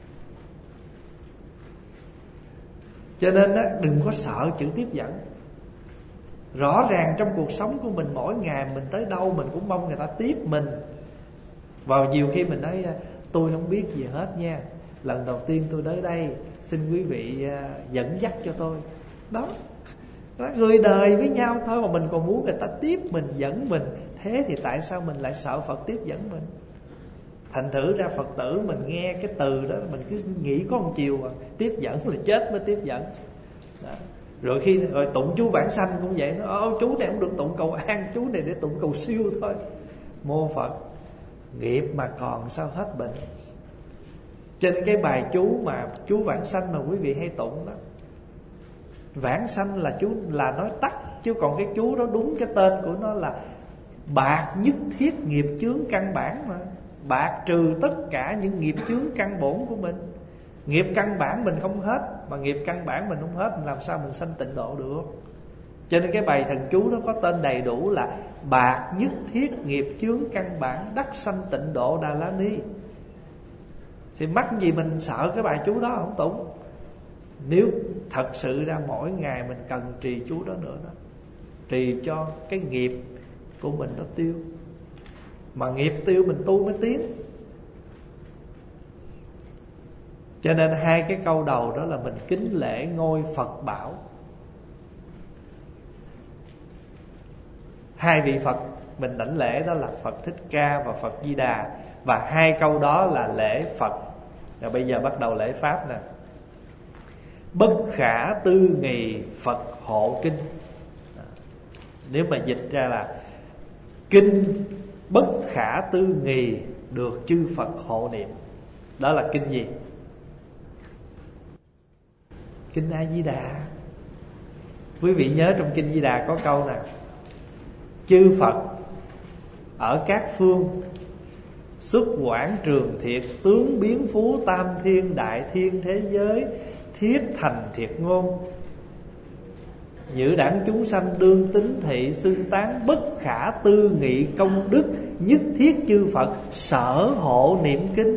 Speaker 1: Cho nên á, đừng có sợ chữ tiếp dẫn. Rõ ràng trong cuộc sống của mình, mỗi ngày mình tới đâu mình cũng mong người ta tiếp mình. Vào nhiều khi mình nói tôi không biết gì hết nha, lần đầu tiên tôi tới đây, xin quý vị dẫn dắt cho tôi. Đó, người đời với nhau thôi mà mình còn muốn người ta tiếp mình, dẫn mình. Thế thì tại sao mình lại sợ Phật tiếp dẫn mình? Thành thử ra Phật tử mình nghe cái từ đó mình cứ nghĩ có một chiều tiếp dẫn là chết mới tiếp dẫn. Đó. Rồi tụng chú vãng sanh cũng vậy, nó chú này không được tụng cầu an, chú này để tụng cầu siêu thôi. Mô Phật, nghiệp mà còn sao hết bệnh. Trên cái bài chú mà chú vãng sanh mà quý vị hay tụng đó, vãng sanh là chú là nói tắt, chứ còn cái chú đó đúng cái tên của nó là bạc nhất thiết nghiệp chướng căn bản mà. Bạc trừ tất cả những nghiệp chướng căn bổn của mình. Nghiệp căn bản mình không hết, mà nghiệp căn bản mình không hết, làm sao mình sanh tịnh độ được? Cho nên cái bài thần chú đó có tên đầy đủ là bạc nhất thiết nghiệp chướng căn bản đắc sanh tịnh độ Đà La Ni. Thì mắc gì mình sợ cái bài chú đó không tụng? Nếu thật sự ra mỗi ngày mình cần trì chú đó nữa đó, trì cho cái nghiệp của mình nó tiêu. Mà nghiệp tiêu mình tu mới tiến. Cho nên 2 cái câu đầu đó là mình kính lễ ngôi Phật bảo. 2 vị Phật mình đảnh lễ đó là Phật Thích Ca và Phật Di Đà. Và 2 câu đó là lễ Phật. Rồi bây giờ bắt đầu lễ Pháp nè. Bất khả tư nghì Phật hộ kinh. Nếu mà dịch ra là kinh bất khả tư nghì được chư Phật hộ niệm. Đó là kinh gì? Kinh A Di Đà. Quý vị nhớ trong kinh Di Đà có câu nào: chư Phật ở các phương xuất quảng trường thiệt, tướng biến phú tam thiên đại thiên thế giới, thiết thành thiệt ngôn, nhữ đẳng chúng sanh đương tính thị, xưng tán bất khả tư nghị công đức, nhất thiết chư Phật sở hộ niệm kinh.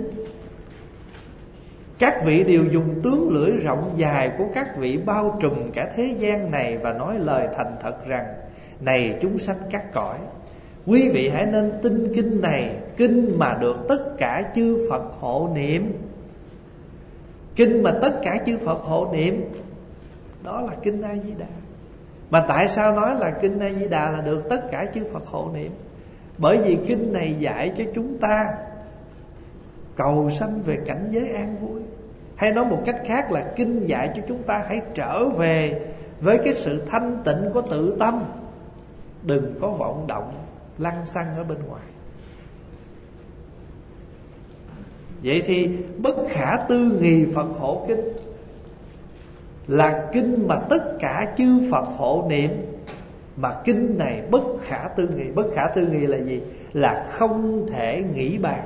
Speaker 1: Các vị đều dùng tướng lưỡi rộng dài của các vị bao trùm cả thế gian này, và nói lời thành thật rằng: này chúng sanh các cõi, quý vị hãy nên tin kinh này, kinh mà được tất cả chư Phật hộ niệm. Kinh mà tất cả chư Phật hộ niệm, đó là kinh A Di Đà. Mà tại sao nói là kinh A Di Đà là được tất cả chư Phật hộ niệm? Bởi vì kinh này dạy cho chúng ta cầu sanh về cảnh giới an vui. Hay nói một cách khác là kinh dạy cho chúng ta hãy trở về với cái sự thanh tịnh của tự tâm, đừng có vọng động lăng xăng ở bên ngoài. Vậy thì bất khả tư nghì Phật hộ kinh là kinh mà tất cả chư Phật hộ niệm. Mà kinh này bất khả tư nghì. Bất khả tư nghì là gì? Là không thể nghĩ bàn.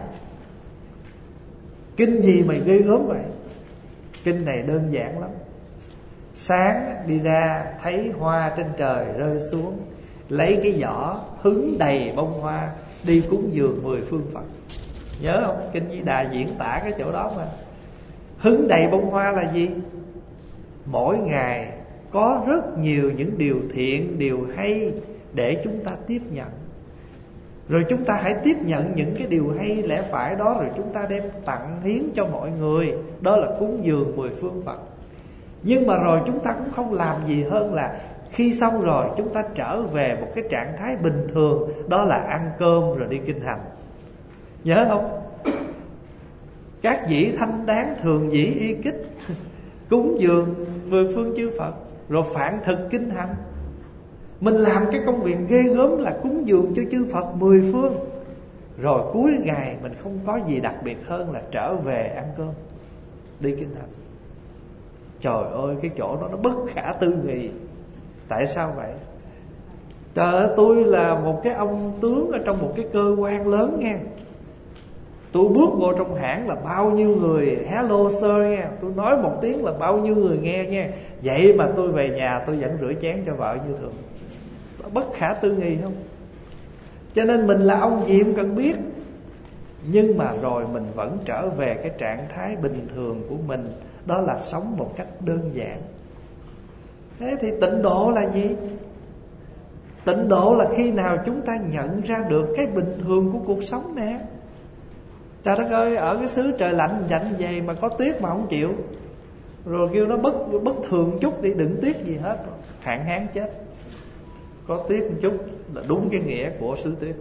Speaker 1: Kinh gì mà ghê gớm vậy? Kinh này đơn giản lắm. Sáng đi ra thấy hoa trên trời rơi xuống, lấy cái giỏ hứng đầy bông hoa đi cúng dường 10 phương Phật. Nhớ không? Kinh Di Đà diễn tả cái chỗ đó mà. Hứng đầy bông hoa là gì? Mỗi ngày có rất nhiều những điều thiện, điều hay để chúng ta tiếp nhận. Rồi chúng ta hãy tiếp nhận những cái điều hay lẽ phải đó, rồi chúng ta đem tặng hiến cho mọi người. Đó là cúng dường 10 phương Phật. Nhưng mà rồi chúng ta cũng không làm gì hơn là khi xong rồi chúng ta trở về một cái trạng thái bình thường, đó là ăn cơm rồi đi kinh hành. Nhớ không? Các vị thanh đáng thường dĩ y kích, cúng dường 10 phương chư Phật, rồi phạn thực kinh hành. Mình làm cái công việc ghê gớm là cúng dường cho chư Phật 10 phương. Rồi cuối ngày mình không có gì đặc biệt hơn là trở về ăn cơm, đi kinh hành. Trời ơi, cái chỗ đó nó bất khả tư nghị. Tại sao vậy? Trời ơi, tôi là một cái ông tướng ở trong một cái cơ quan lớn nha. Tôi bước vô trong hãng là bao nhiêu người hello sir nha. Tôi nói một tiếng là bao nhiêu người nghe nha. Vậy mà tôi về nhà tôi vẫn rửa chén cho vợ như thường. Bất khả tư nghị không? Cho nên mình là ông gì cũng cần biết. Nhưng mà rồi mình vẫn trở về cái trạng thái bình thường của mình, đó là sống một cách đơn giản. Thế thì tịnh độ là gì? Tịnh độ là khi nào chúng ta nhận ra được cái bình thường của cuộc sống nè. Trời đất ơi, ở cái xứ trời lạnh dạnh về mà có tuyết mà không chịu, rồi kêu nó bất thường chút đi, đừng tuyết gì hết, hạn hán chết. Có tuyết một chút là đúng cái nghĩa của xứ tuyết.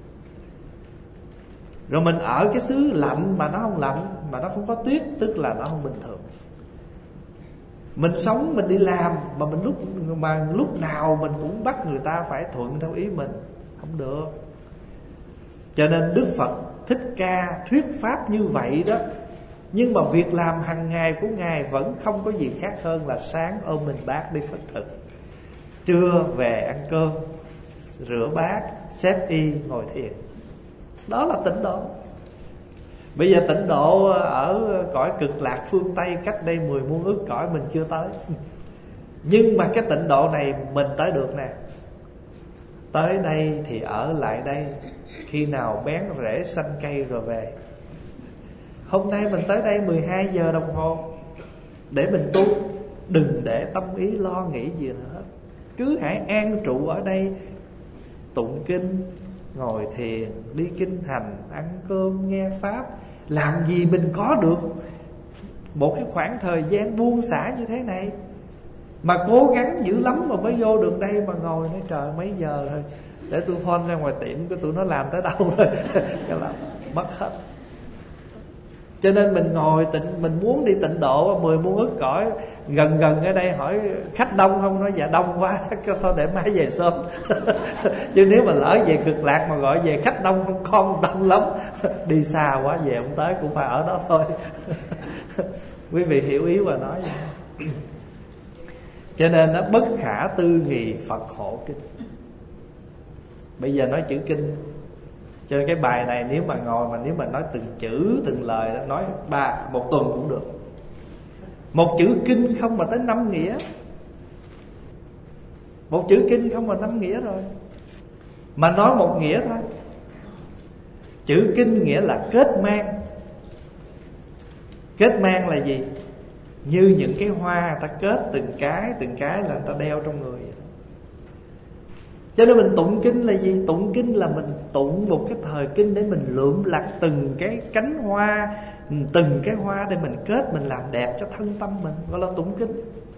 Speaker 1: Rồi mình ở cái xứ lạnh mà nó không lạnh, mà nó không có tuyết, tức là nó không bình thường. Mình sống, mình đi làm mà lúc nào mình cũng bắt người ta phải thuận theo ý mình, không được. Cho nên Đức Phật Thích Ca thuyết pháp như vậy đó. Nhưng mà việc làm hàng ngày của Ngài vẫn không có gì khác hơn là sáng ôm mình bát đi khất thực, trưa về ăn cơm, rửa bát, xếp y, ngồi thiền. Đó là tịnh độ. Bây giờ tịnh độ ở cõi cực lạc phương Tây cách đây 10 muôn ức cõi mình chưa tới. Nhưng mà cái tịnh độ này mình tới được nè. Tới đây thì ở lại đây, khi nào bén rễ xanh cây rồi về. Hôm nay mình tới đây 12 giờ đồng hồ để mình tu. Đừng để tâm ý lo nghĩ gì nữa hết. Cứ hãy an trụ ở đây, tụng kinh, ngồi thiền, đi kinh hành, ăn cơm, nghe pháp. Làm gì mình có được một cái khoảng thời gian buông xả như thế này. Mà cố gắng dữ lắm mà mới vô được đây mà ngồi nói trời mấy giờ rồi, để tôi phone ra ngoài tiệm của tụi nó làm tới đâu rồi. Cái là mất hết. Cho nên mình ngồi mình muốn đi tịnh độ 10 muôn ức cõi gần ở đây, hỏi khách đông không, nói dạ đông quá, thôi để mai về sớm. Chứ nếu mà lỡ về cực lạc mà gọi về khách đông không, con đông lắm, đi xa quá về không tới, cũng phải ở đó thôi. Quý vị hiểu ý và nói vậy. Cho nên nó bất khả tư nghị Phật hộ kinh. Bây giờ nói chữ kinh, cho nên cái bài này nếu mà ngồi mà nếu mà nói từng chữ từng lời đó, nói một tuần cũng được. Một chữ kinh không mà tới 5 nghĩa. Một chữ kinh không mà 5 nghĩa rồi. Mà nói một nghĩa thôi. Chữ kinh nghĩa là kết mang. Kết mang là gì? Như những cái hoa người ta kết từng cái là người ta đeo trong người. Cho nên mình tụng kinh là gì? Tụng kinh là mình tụng một cái thời kinh để mình lượm lặt từng cái cánh hoa, từng cái hoa để mình kết, mình làm đẹp cho thân tâm mình, gọi là tụng kinh.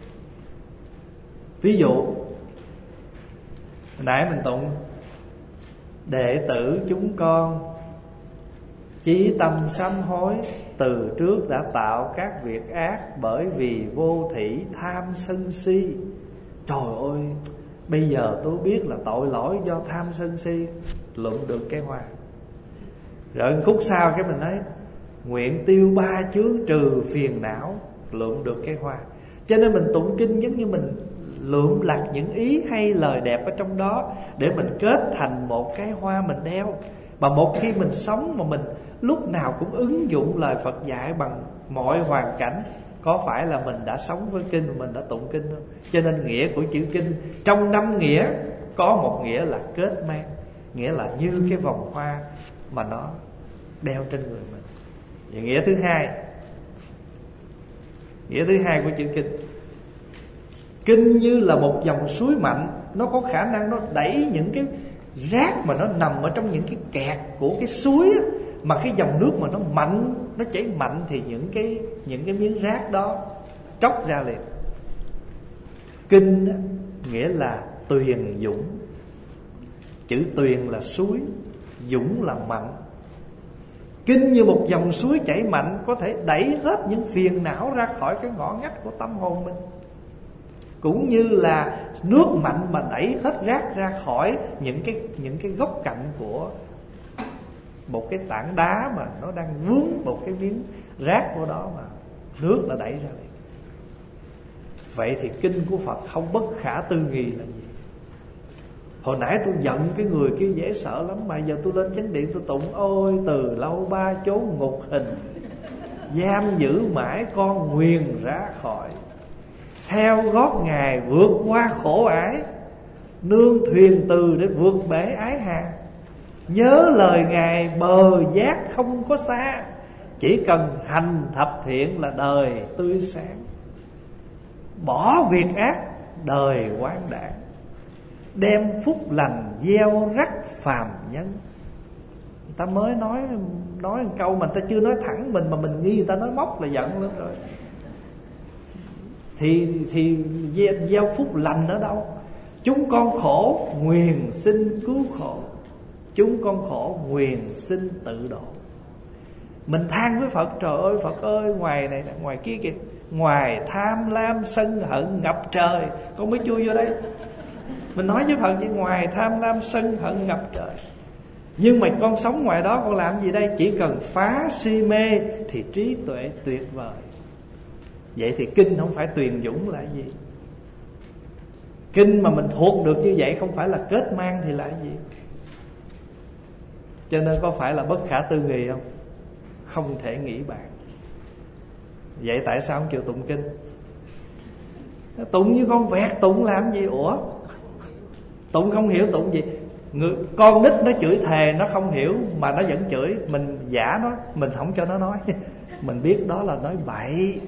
Speaker 1: Ví dụ nãy mình tụng: đệ tử chúng con chí tâm sám hối, từ trước đã tạo các việc ác bởi vì vô thỉ tham sân si. Trời ơi, bây giờ tôi biết là tội lỗi do tham sân si, lượm được cái hoa. Rồi khúc sau cái mình nói: nguyện tiêu 3 chướng trừ phiền não, lượm được cái hoa. Cho nên mình tụng kinh giống như mình lượm lặt những ý hay lời đẹp ở trong đó để mình kết thành một cái hoa mình đeo. Mà một khi mình sống mà mình lúc nào cũng ứng dụng lời Phật dạy bằng mọi hoàn cảnh, có phải là mình đã sống với kinh, mình đã tụng kinh không? Cho nên nghĩa của chữ kinh trong 5 nghĩa có một nghĩa là kết mang, nghĩa là như cái vòng hoa mà nó đeo trên người mình. Và nghĩa thứ hai của chữ kinh: kinh như là một dòng suối mạnh, nó có khả năng nó đẩy những cái rác mà nó nằm ở trong những cái kẹt của cái suối á, mà cái dòng nước mà nó mạnh, nó chảy mạnh thì những cái miếng rác đó tróc ra liền. Kinh á, nghĩa là tuyền dũng. Chữ tuyền là suối, dũng là mạnh. Kinh như một dòng suối chảy mạnh, có thể đẩy hết những phiền não ra khỏi cái ngõ ngách của tâm hồn mình. Cũng như là nước mạnh mà đẩy hết rác ra khỏi những cái góc cạnh của một cái tảng đá mà nó đang vướng một cái miếng rác của đó, mà nước đã đẩy ra liền. Vậy thì kinh của Phật không bất khả tư nghị là gì? Hồi nãy tôi giận cái người kia dễ sợ lắm, mà giờ tôi lên chánh điện tôi tụng: ôi từ lâu 3 chốn ngục hình, giam giữ mãi con nguyền ra khỏi. Theo gót Ngài vượt qua khổ ải, nương thuyền từ để vượt bể ái hà. Nhớ lời Ngài bờ giác không có xa, chỉ cần hành thập thiện là đời tươi sáng. Bỏ việc ác đời quang đản, đem phúc lành gieo rắc phàm nhân. Người ta mới nói một câu mà người ta chưa nói thẳng mình, mà mình nghi người ta nói móc là giận lắm rồi. Thì gieo phúc lành ở đâu? Chúng con khổ nguyền xin cứu khổ, chúng con khổ nguyền xin tự độ. Mình than với Phật: trời ơi Phật ơi, ngoài này ngoài kia kìa, ngoài tham lam sân hận ngập trời. Con mới chui vô đây, mình nói với Phật: ngoài tham lam sân hận ngập trời, nhưng mà con sống ngoài đó, con làm gì đây? Chỉ cần phá si mê thì trí tuệ tuyệt vời. Vậy thì kinh không phải tuyền dũng là gì? Kinh mà mình thuộc được như vậy không phải là kết mang thì là gì? Cho nên có phải là bất khả tư nghị không? Không thể nghĩ bàn. Vậy tại sao không chịu tụng kinh? Tụng như con vẹt tụng làm gì? Ủa, tụng không hiểu tụng gì? Con nít nó chửi thề nó không hiểu mà nó vẫn chửi. Mình giả nó, mình không cho nó nói. Mình biết đó là nói bậy.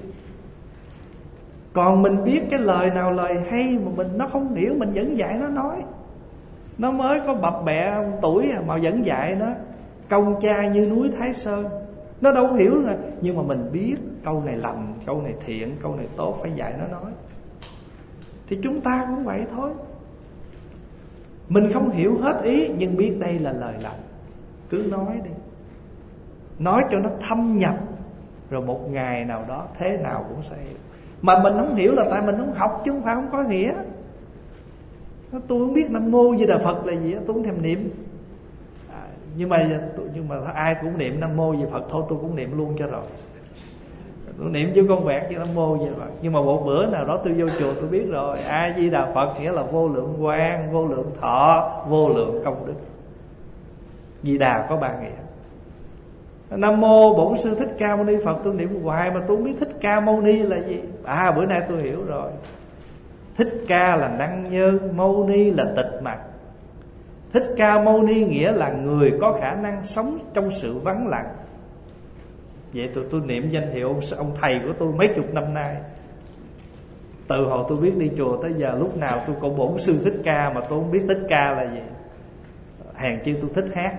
Speaker 1: Còn mình biết cái lời nào lời hay mà nó không hiểu, mình vẫn dạy nó nói. Nó mới có bập bẹ tuổi mà vẫn dạy nó công cha như núi Thái Sơn. Nó đâu hiểu rồi, nhưng mà mình biết câu này lành, câu này thiện, câu này tốt, phải dạy nó nói. Thì chúng ta cũng vậy thôi. Mình không hiểu hết ý, nhưng biết đây là lời lành, cứ nói đi. Nói cho nó thâm nhập, rồi một ngày nào đó thế nào cũng sẽ hiểu. Mà mình không hiểu là tại mình không học, chứ không phải không có nghĩa. Tôi không biết Nam Mô Di Đà Phật là gì, tôi không thèm niệm. Nhưng mà ai cũng niệm Nam Mô Di Phật, thôi tôi cũng niệm luôn cho rồi. Tôi niệm chứ con vẹt với Nam Mô Di Đà Phật. Nhưng mà một bữa nào đó tôi vô chùa tôi biết rồi, A Di Đà Phật nghĩa là vô lượng quang, vô lượng thọ, vô lượng công đức. Di Đà có ba nghĩa. Nam Mô Bổn Sư Thích Ca Mâu Ni Phật tôi niệm hoài mà tôi không biết Thích Ca Mâu Ni là gì. Bữa nay tôi hiểu rồi. Thích Ca là năng nhân, Mâu Ni là tịch mặc. Thích Ca Mâu Ni nghĩa là người có khả năng sống trong sự vắng lặng. Vậy tôi niệm danh hiệu ông thầy của tôi mấy chục năm nay. Từ hồi tôi biết đi chùa tới giờ, lúc nào tôi cũng Bổn Sư Thích Ca, mà tôi không biết Thích Ca là gì. Hèn chi tôi thích hát.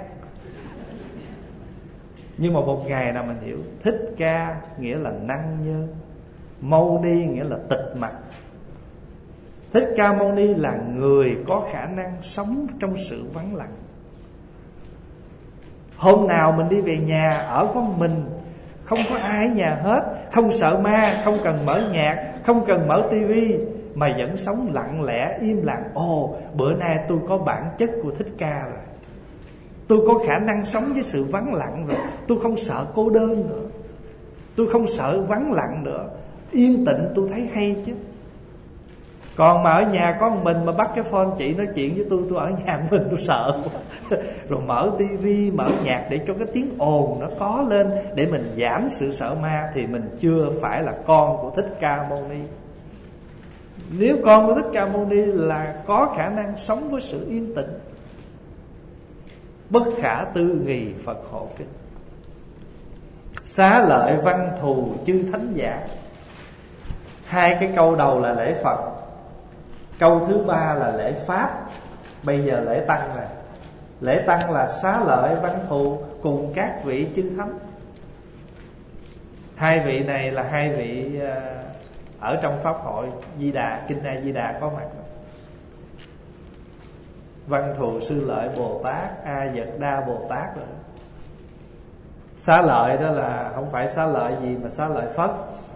Speaker 1: Nhưng mà một ngày nào mình hiểu Thích Ca nghĩa là năng nhân, Mâu Ni nghĩa là tịch mặc. Thích Ca Mâu Ni là người có khả năng sống trong sự vắng lặng. Hôm nào mình đi về nhà, ở con mình, không có ai ở nhà hết, không sợ ma, không cần mở nhạc, không cần mở tivi, mà vẫn sống lặng lẽ, im lặng. Ồ, bữa nay tôi có bản chất của Thích Ca rồi. Tôi có khả năng sống với sự vắng lặng rồi. Tôi không sợ cô đơn nữa, tôi không sợ vắng lặng nữa. Yên tĩnh tôi thấy hay chứ. Còn mà ở nhà có một mình mà bắt cái phone chị nói chuyện với tôi ở nhà mình tôi sợ quá. Rồi mở tivi, mở nhạc để cho cái tiếng ồn nó có lên, để mình giảm sự sợ ma, thì mình chưa phải là con của Thích Ca Mâu Ni. Nếu con của Thích Ca Mâu Ni là có khả năng sống với sự yên tĩnh. Bất khả tư nghì Phật hộ kinh. Xá lợi văn thù chư thánh giả. Hai cái câu đầu là lễ Phật, câu thứ ba là lễ Pháp. Bây giờ lễ Tăng rồi. Lễ Tăng là xá lợi văn thù cùng các vị chư thánh. Hai vị này là hai vị ở trong Pháp hội Di Đà, Kinh A Di Đà có mặt. Văn thù Sư Lợi Bồ Tát, A Dật Đa Bồ Tát rồi. Xá lợi đó là không phải xá lợi gì mà xá lợi Phất.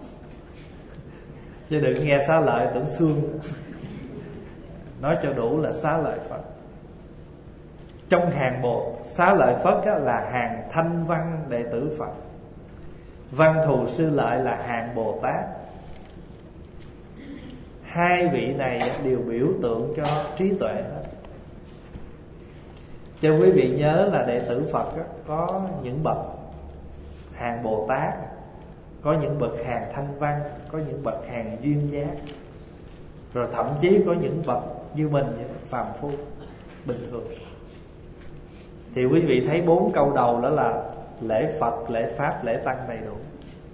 Speaker 1: Chứ đừng nghe xá lợi tưởng xương. Nói cho đủ là xá lợi Phật. Trong hàng xá lợi Phất là hàng thanh văn đệ tử Phật. Văn thù Sư Lợi là hàng Bồ Tát. Hai vị này đều biểu tượng cho trí tuệ hết. Cho quý vị nhớ là đệ tử Phật có những bậc hàng Bồ Tát, có những bậc hàng thanh văn, có những bậc hàng duyên giác, rồi thậm chí có những bậc như mình phàm phu bình thường. Thì quý vị thấy 4 câu đầu đó là lễ Phật, lễ Pháp, lễ Tăng đầy đủ.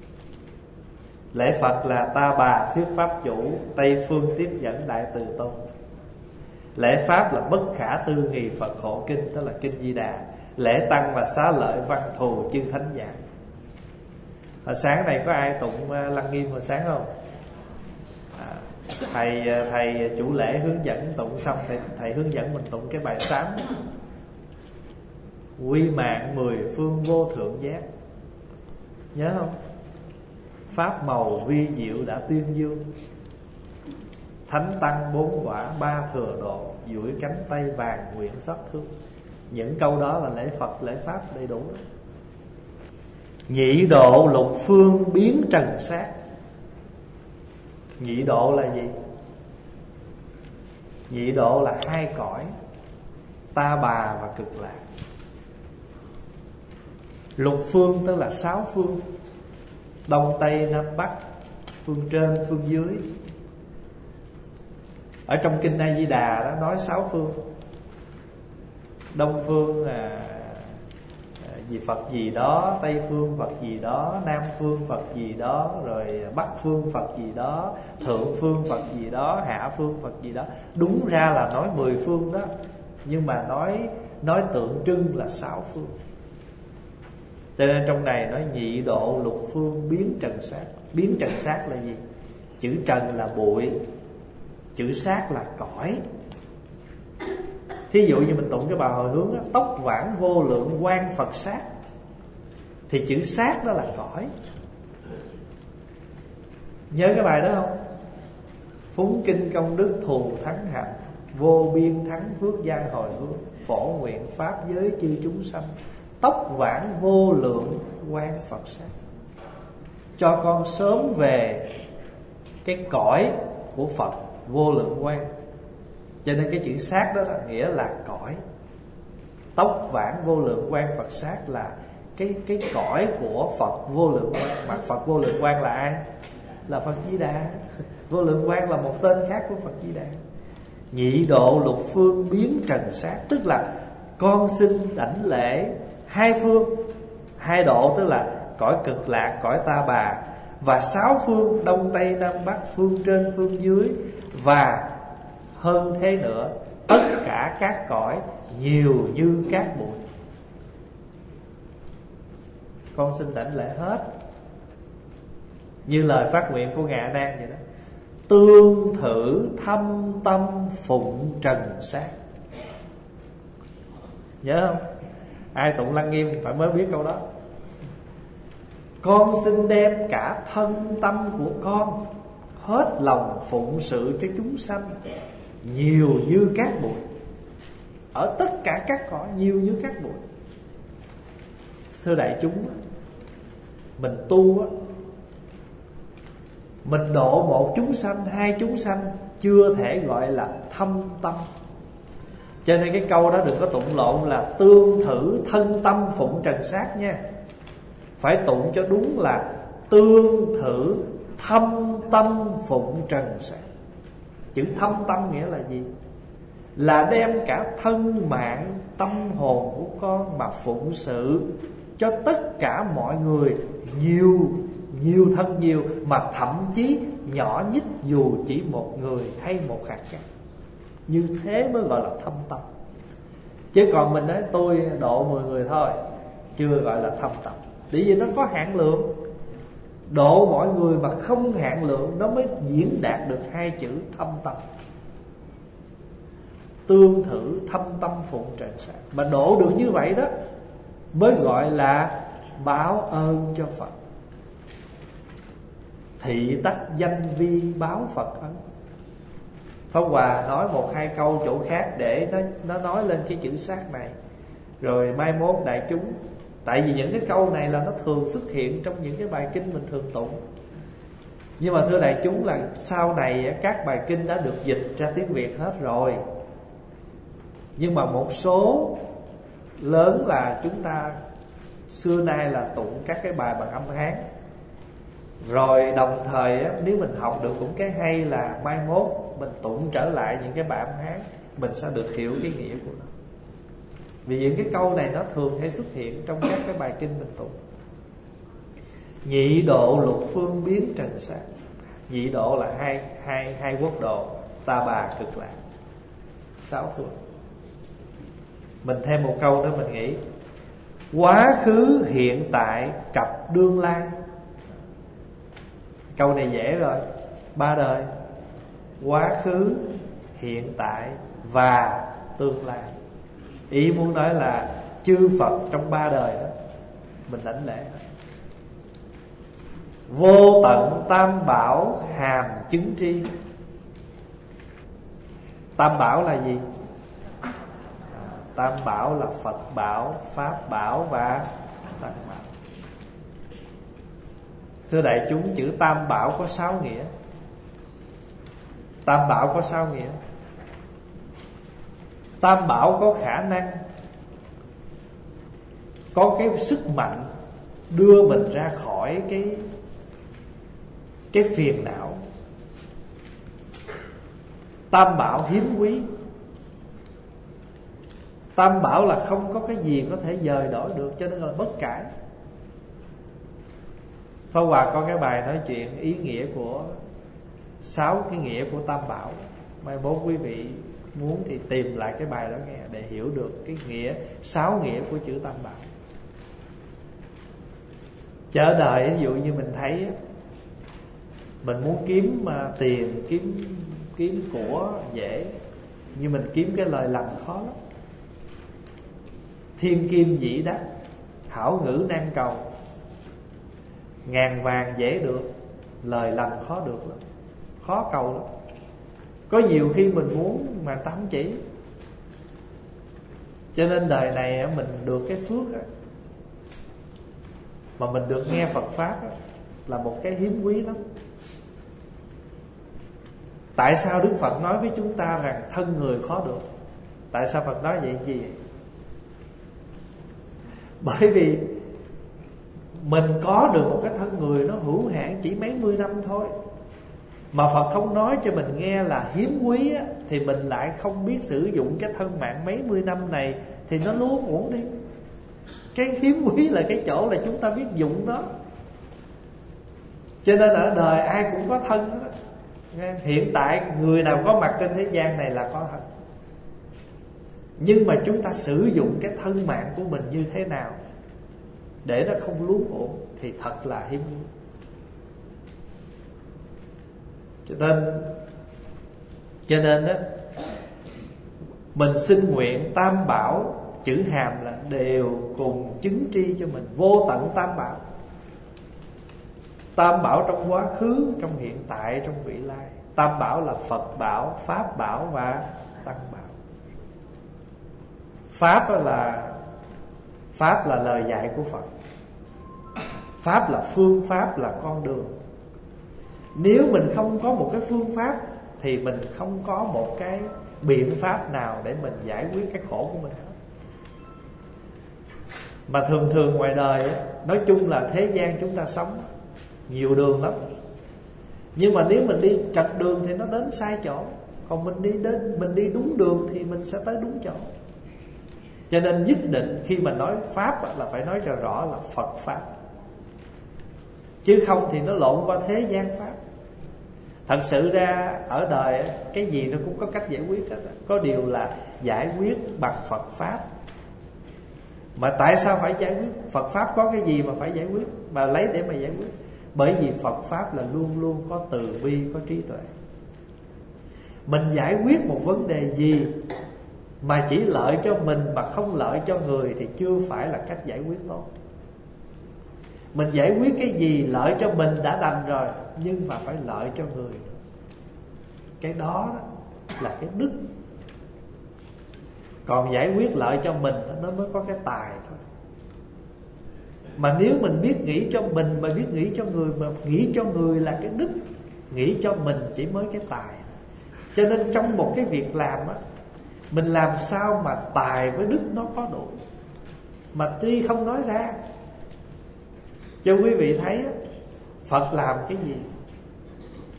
Speaker 1: Lễ Phật là ta bà thuyết pháp chủ, Tây phương tiếp dẫn đại từ tôn. Lễ Pháp là bất khả tư nghì Phật hộ kinh, tức là kinh Di Đà. Lễ Tăng là xá lợi văn thù chư thánh giảng. Hồi sáng này có ai tụng Lăng Nghiêm hồi sáng không? Thầy chủ lễ hướng dẫn tụng xong, thầy hướng dẫn mình tụng cái bài sám: quy mạng 10 phương vô thượng giác. Nhớ không? Pháp màu vi diệu đã tuyên dương, thánh tăng 4 quả 3 thừa độ, duỗi cánh tay vàng nguyện xót thương. Những câu đó là lễ Phật, lễ Pháp đầy đủ. Nhị độ lục phương biến trần sát. Nhị độ là gì? Nhị độ là 2 cõi, ta bà và cực lạc. Lục phương tức là 6 phương, đông tây nam bắc, phương trên phương dưới. Ở trong kinh A Di Đà đó nói 6 phương. Đông phương gì Phật gì đó, Tây phương Phật gì đó, Nam phương Phật gì đó, rồi Bắc phương Phật gì đó, Thượng phương Phật gì đó, Hạ phương Phật gì đó. Đúng ra là nói 10 phương đó, nhưng mà nói tượng trưng là 6 phương. Cho nên trong này nói nhị độ lục phương biến trần sát. Biến trần sát là gì? Chữ trần là bụi, chữ sát là cõi. Thí dụ như mình tụng cái bài hồi hướng đó, tóc vãng vô lượng quan Phật sát, thì chữ sát đó là cõi. Nhớ cái bài đó không? Phúng kinh công đức thù thắng hạnh, vô biên thắng phước giai hồi hướng, phổ nguyện pháp giới chư chúng sanh, tóc vãng vô lượng quan Phật sát. Cho con sớm về cái cõi của Phật vô lượng quan. Cho nên cái chữ sát đó là nghĩa là cõi. Tóc vãng vô lượng quan Phật sát là cái cõi của Phật vô lượng quan. Mà Phật vô lượng quan là ai? Là Phật Di Đà. Vô lượng quan là một tên khác của Phật Di Đà. Nhị độ lục phương biến trần sát, tức là con xin đảnh lễ 2 phương. 2 độ tức là cõi cực lạc, cõi ta bà, và 6 phương, đông tây nam bắc, phương trên phương dưới, và hơn thế nữa, tất cả các cõi nhiều như cát bụi. Con xin đảnh lễ hết. Như lời phát nguyện của Ngài A Nan vậy đó: tương thử thâm tâm phụng trần sát. Nhớ không? Ai tụng Lăng Nghiêm phải mới biết câu đó. Con xin đem cả thân tâm của con hết lòng phụng sự cho chúng sanh, nhiều như cát bụi. Ở tất cả các cõi nhiều như cát bụi. Thưa đại chúng, mình tu á, mình độ một chúng sanh, 2 chúng sanh chưa thể gọi là thâm tâm. Cho nên cái câu đó đừng có tụng lộn là tương thử thân tâm phụng trần sát nha. Phải tụng cho đúng là tương thử thâm tâm phụng trần sát. Chữ thâm tâm nghĩa là gì? Là đem cả thân mạng, tâm hồn của con mà phụng sự cho tất cả mọi người, nhiều thân nhiều, mà thậm chí nhỏ nhất dù chỉ một người hay một hạt cát. Như thế mới gọi là thâm tâm. Chứ còn mình nói tôi độ 10 người thôi, chưa gọi là thâm tâm. Bởi vì nó có hạn lượng. Độ mọi người mà không hạn lượng, nó mới diễn đạt được 2 chữ thâm tâm. Tương thử thâm tâm phụng trần sát. Mà độ được như vậy đó mới gọi là báo ơn cho Phật. Thị tắc danh vi báo Phật ân. Pháp Hòa nói 1-2 câu chỗ khác để nó nói lên cái chữ sát này, rồi mai mốt đại chúng. Tại vì những cái câu này là nó thường xuất hiện trong những cái bài kinh mình thường tụng. Nhưng mà thưa đại chúng là sau này các bài kinh đã được dịch ra tiếng Việt hết rồi. Nhưng mà một số lớn là chúng ta xưa nay là tụng các cái bài bằng âm Hán. Rồi đồng thời nếu mình học được cũng cái hay là mai mốt mình tụng trở lại những cái bài âm Hán, mình sẽ được hiểu cái nghĩa của nó. Vì những cái câu này nó thường hay xuất hiện trong các cái bài kinh mình tụng. Nhị độ lục phương biến trần sát. Nhị độ là hai quốc độ, Ta Bà Cực Lạc, 6 phương. Mình thêm một câu nữa mình nghĩ: quá khứ hiện tại cặp đương lai. Câu này dễ rồi, 3 đời: quá khứ, hiện tại và tương lai. Ý muốn nói là chư Phật trong 3 đời đó mình đảnh lễ. Vô tận tam bảo hàm chứng tri. Tam bảo là gì? Tam bảo là Phật bảo, Pháp bảo và Tăng bảo. Thưa đại chúng, chữ tam bảo có 6 nghĩa. Tam bảo có 6 nghĩa. Tam bảo có khả năng, có cái sức mạnh đưa mình ra khỏi cái phiền não. Tam bảo hiếm quý. Tam bảo là không có cái gì có thể dời đổi được, cho nên là bất cải. Pháp Hòa có cái bài nói chuyện ý nghĩa của 6 cái nghĩa của tam bảo. Mai mốt quý vị muốn thì tìm lại cái bài đó nghe, để hiểu được cái nghĩa 6 nghĩa của chữ tam bảo. Chợ đời ví dụ như mình thấy mình muốn kiếm tiền, kiếm của dễ, nhưng mình kiếm cái lời lành khó lắm. Thiên kim dĩ đắc, hảo ngữ nan cầu. Ngàn vàng dễ được, lời lành khó được lắm, khó cầu lắm. Có nhiều khi mình muốn mà ta không chỉ. Cho nên đời này mình được cái phước mà mình được nghe Phật Pháp là một cái hiếm quý lắm. Tại sao Đức Phật nói với chúng ta rằng thân người khó được? Tại sao Phật nói vậy gì? Bởi vì mình có được một cái thân người nó hữu hạn chỉ mấy mươi năm thôi, mà Phật không nói cho mình nghe là hiếm quý á, thì mình lại không biết sử dụng cái thân mạng mấy mươi năm này thì nó luôn uổng đi. Cái hiếm quý là cái chỗ là chúng ta biết dụng nó. Cho nên ở đời ai cũng có thân đó. Hiện tại người nào có mặt trên thế gian này là có thân. Nhưng mà chúng ta sử dụng cái thân mạng của mình như thế nào để nó không luống uổng thì thật là hiếm quý. Cho nên đó, mình xin nguyện tam bảo, chữ hàm là đều cùng chứng tri cho mình. Vô tận tam bảo. Tam bảo trong quá khứ, trong hiện tại, trong vị lai. Tam bảo là Phật bảo, Pháp bảo và Tăng bảo. Pháp là lời dạy của Phật. Pháp là phương pháp, là con đường. Nếu mình không có một cái phương pháp thì mình không có một cái biện pháp nào để mình giải quyết cái khổ của mình hết. Mà thường ngoài đời nói chung là thế gian chúng ta sống nhiều đường lắm. Nhưng mà nếu mình đi trật đường thì nó đến sai chỗ. Còn mình đi đúng đường thì mình sẽ tới đúng chỗ. Cho nên nhất định khi mà nói Pháp là phải nói cho rõ là Phật Pháp. Chứ không thì nó lộn qua thế gian Pháp. Thật sự ra ở đời cái gì nó cũng có cách giải quyết hết. Có điều là giải quyết bằng Phật Pháp. Mà tại sao phải giải quyết? Phật Pháp có cái gì mà phải giải quyết, mà lấy để mà giải quyết? Bởi vì Phật Pháp là luôn luôn có từ bi, có trí tuệ. Mình giải quyết một vấn đề gì mà chỉ lợi cho mình mà không lợi cho người thì chưa phải là cách giải quyết tốt. Mình giải quyết cái gì lợi cho mình đã đành rồi, nhưng mà phải lợi cho người. Cái đó là cái đức. Còn giải quyết lợi cho mình nó mới có cái tài thôi. Mà nếu mình biết nghĩ cho mình, mà biết nghĩ cho người, mà nghĩ cho người là cái đức, nghĩ cho mình chỉ mới cái tài. Cho nên trong một cái việc làm á, mình làm sao mà tài với đức nó có đủ. Mà tuy không nói ra. Cho quý vị thấy Phật làm cái gì?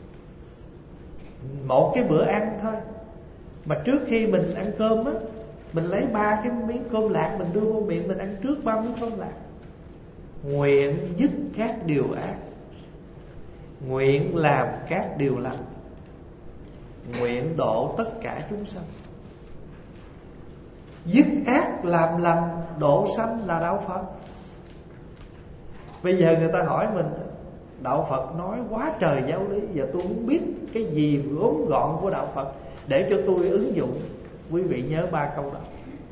Speaker 1: Một cái bữa ăn thôi, mà trước khi mình ăn cơm á, Mình lấy 3 cái miếng cơm lạc mình đưa vô miệng, mình ăn trước 3 miếng cơm lạc. Nguyện dứt các điều ác, nguyện làm các điều lành, nguyện độ tất cả chúng sanh. Dứt ác làm lành độ sanh là đạo Phật. Bây giờ người ta hỏi mình, đạo Phật nói quá trời giáo lý, giờ tôi muốn biết cái gì gốm gọn của đạo Phật để cho tôi ứng dụng. Quý vị nhớ 3 câu đó.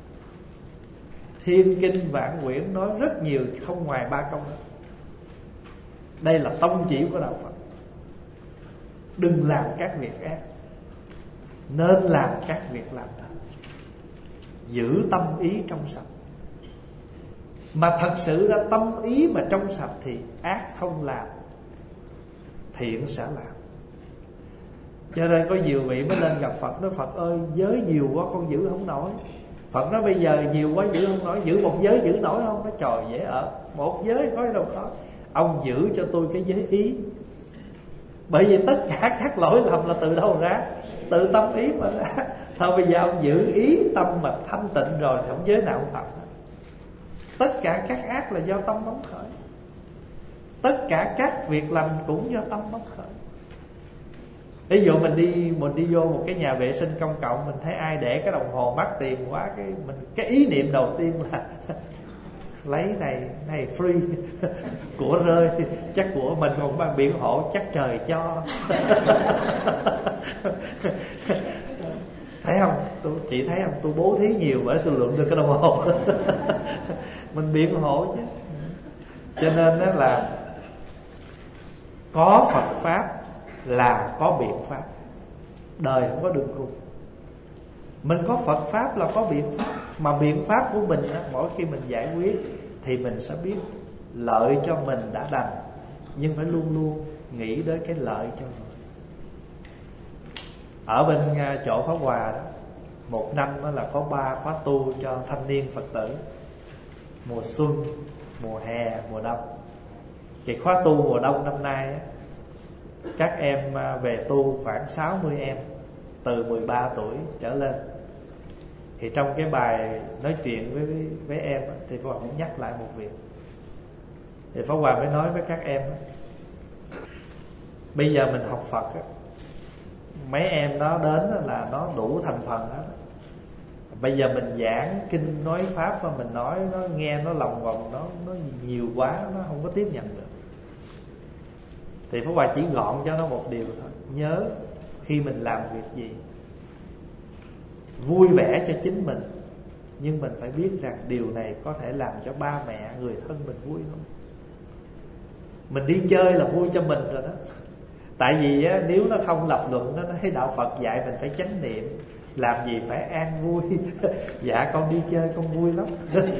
Speaker 1: Thiên kinh vạn quyển nói rất nhiều, không ngoài 3 câu đó. Đây là tông chỉ của đạo Phật. Đừng làm các việc ác, nên làm các việc lành, giữ tâm ý trong sạch. Mà thật sự ra tâm ý mà trong sạch thì ác không làm, thiện sẽ làm. Cho nên có nhiều vị mới lên gặp Phật, nói Phật ơi, giới nhiều quá con giữ không nổi. Phật nói bây giờ nhiều quá giữ không nổi, giữ một giới giữ nổi không? Nó trời dễ ở, một giới có đâu có. Ông giữ cho tôi cái giới ý. Bởi vì tất cả các lỗi lầm là từ đâu ra? Từ tâm ý mà ra. Thôi bây giờ ông giữ ý tâm mà thanh tịnh rồi thì không giới nào không phạm. Tất cả các ác là do tâm bóng khởi, tất cả các việc lành cũng do tâm bóng khởi. Ví dụ mình đi vô một cái nhà vệ sinh công cộng, mình thấy ai để cái đồng hồ mắc tiền quá, cái ý niệm đầu tiên là lấy này free, của rơi, chắc của mình còn bằng biển hộ, chắc trời cho. Thấy không? Chị thấy không? Tôi bố thí nhiều bởi tôi lượm được cái đồng hồ. Mình biện hộ chứ. Cho nên đó là có Phật Pháp là có biện pháp. Đời không có đường cùng. Mình có Phật Pháp là có biện pháp. Mà biện pháp của mình á, mỗi khi mình giải quyết thì mình sẽ biết lợi cho mình đã đành, nhưng phải luôn luôn nghĩ đến cái lợi cho mình. Ở bên chỗ Pháp Hòa đó, một năm đó là có 3 khóa tu cho thanh niên Phật tử. Mùa xuân, mùa hè, mùa đông. Cái khóa tu mùa đông năm nay á, các em về tu khoảng 60 em từ 13 tuổi trở lên. Thì trong cái bài nói chuyện với em á, thì Pháp Hòa cũng nhắc lại một việc. Thì Pháp Hòa mới nói với các em á, bây giờ mình học Phật á, mấy em nó đến là nó đủ thành phần đó. Bây giờ mình giảng kinh nói pháp mà mình nói nó nghe nó lòng vòng, nó nhiều quá, nó không có tiếp nhận được. Thì Pháp Hòa chỉ gọn cho nó một điều thôi: nhớ khi mình làm việc gì vui vẻ cho chính mình, nhưng mình phải biết rằng điều này có thể làm cho ba mẹ, người thân mình vui không. Mình đi chơi là vui cho mình rồi đó. Tại vì á, nếu nó không lập luận, nó nói đạo Phật dạy mình phải chánh niệm, làm gì phải an vui. Dạ con đi chơi con vui lắm.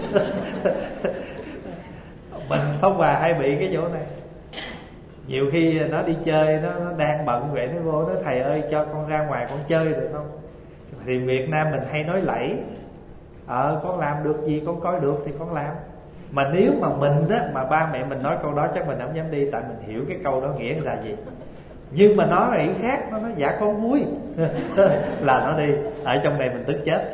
Speaker 1: Mình Pháp Hòa hay bị cái chỗ này. Nhiều khi nó đi chơi, nó đang bận vậy, nó vô nó thầy ơi cho con ra ngoài con chơi được không? Thì Việt Nam mình hay nói lẫy, con làm được gì con coi được thì con làm. Mà nếu mà mình á, mà ba mẹ mình nói câu đó chắc mình không dám đi, tại mình hiểu cái câu đó nghĩa là gì. Nhưng mà nó là ý khác, nó nói dạ con vui là nó đi. Ở trong này mình tức chết.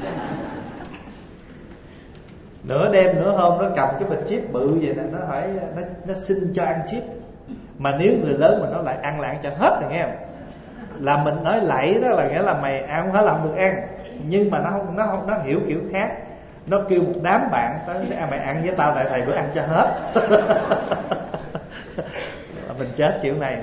Speaker 1: Nửa đêm nửa hôm nó cầm cái bịch chip bự vậy nè, nó hỏi nó xin cho ăn chip. Mà nếu người lớn mình nó lại ăn là ăn cho hết rồi nghe không? Là mình nói lẫy đó là nghĩa là mày ăn không phải làm được ăn. Nhưng mà nó hiểu kiểu khác. Nó kêu một đám bạn tới mày ăn với tao, tại thầy bữa ăn cho hết. Mình chết kiểu này.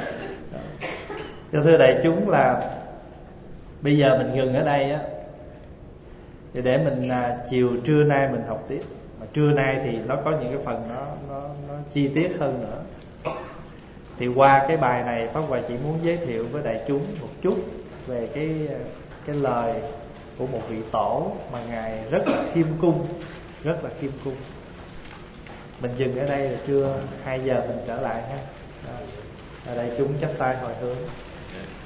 Speaker 1: Thưa đại chúng, là bây giờ mình ngừng ở đây á, thì để mình chiều trưa nay mình học tiếp. Mà trưa nay thì nó có những cái phần nó chi tiết hơn nữa. Thì qua cái bài này Pháp Hòa chỉ muốn giới thiệu với đại chúng một chút về cái lời của một vị tổ mà ngài rất là khiêm cung, rất là khiêm cung. Mình dừng ở đây là trưa 2 giờ mình trở lại ha. Đại chúng chắp tay hồi hướng.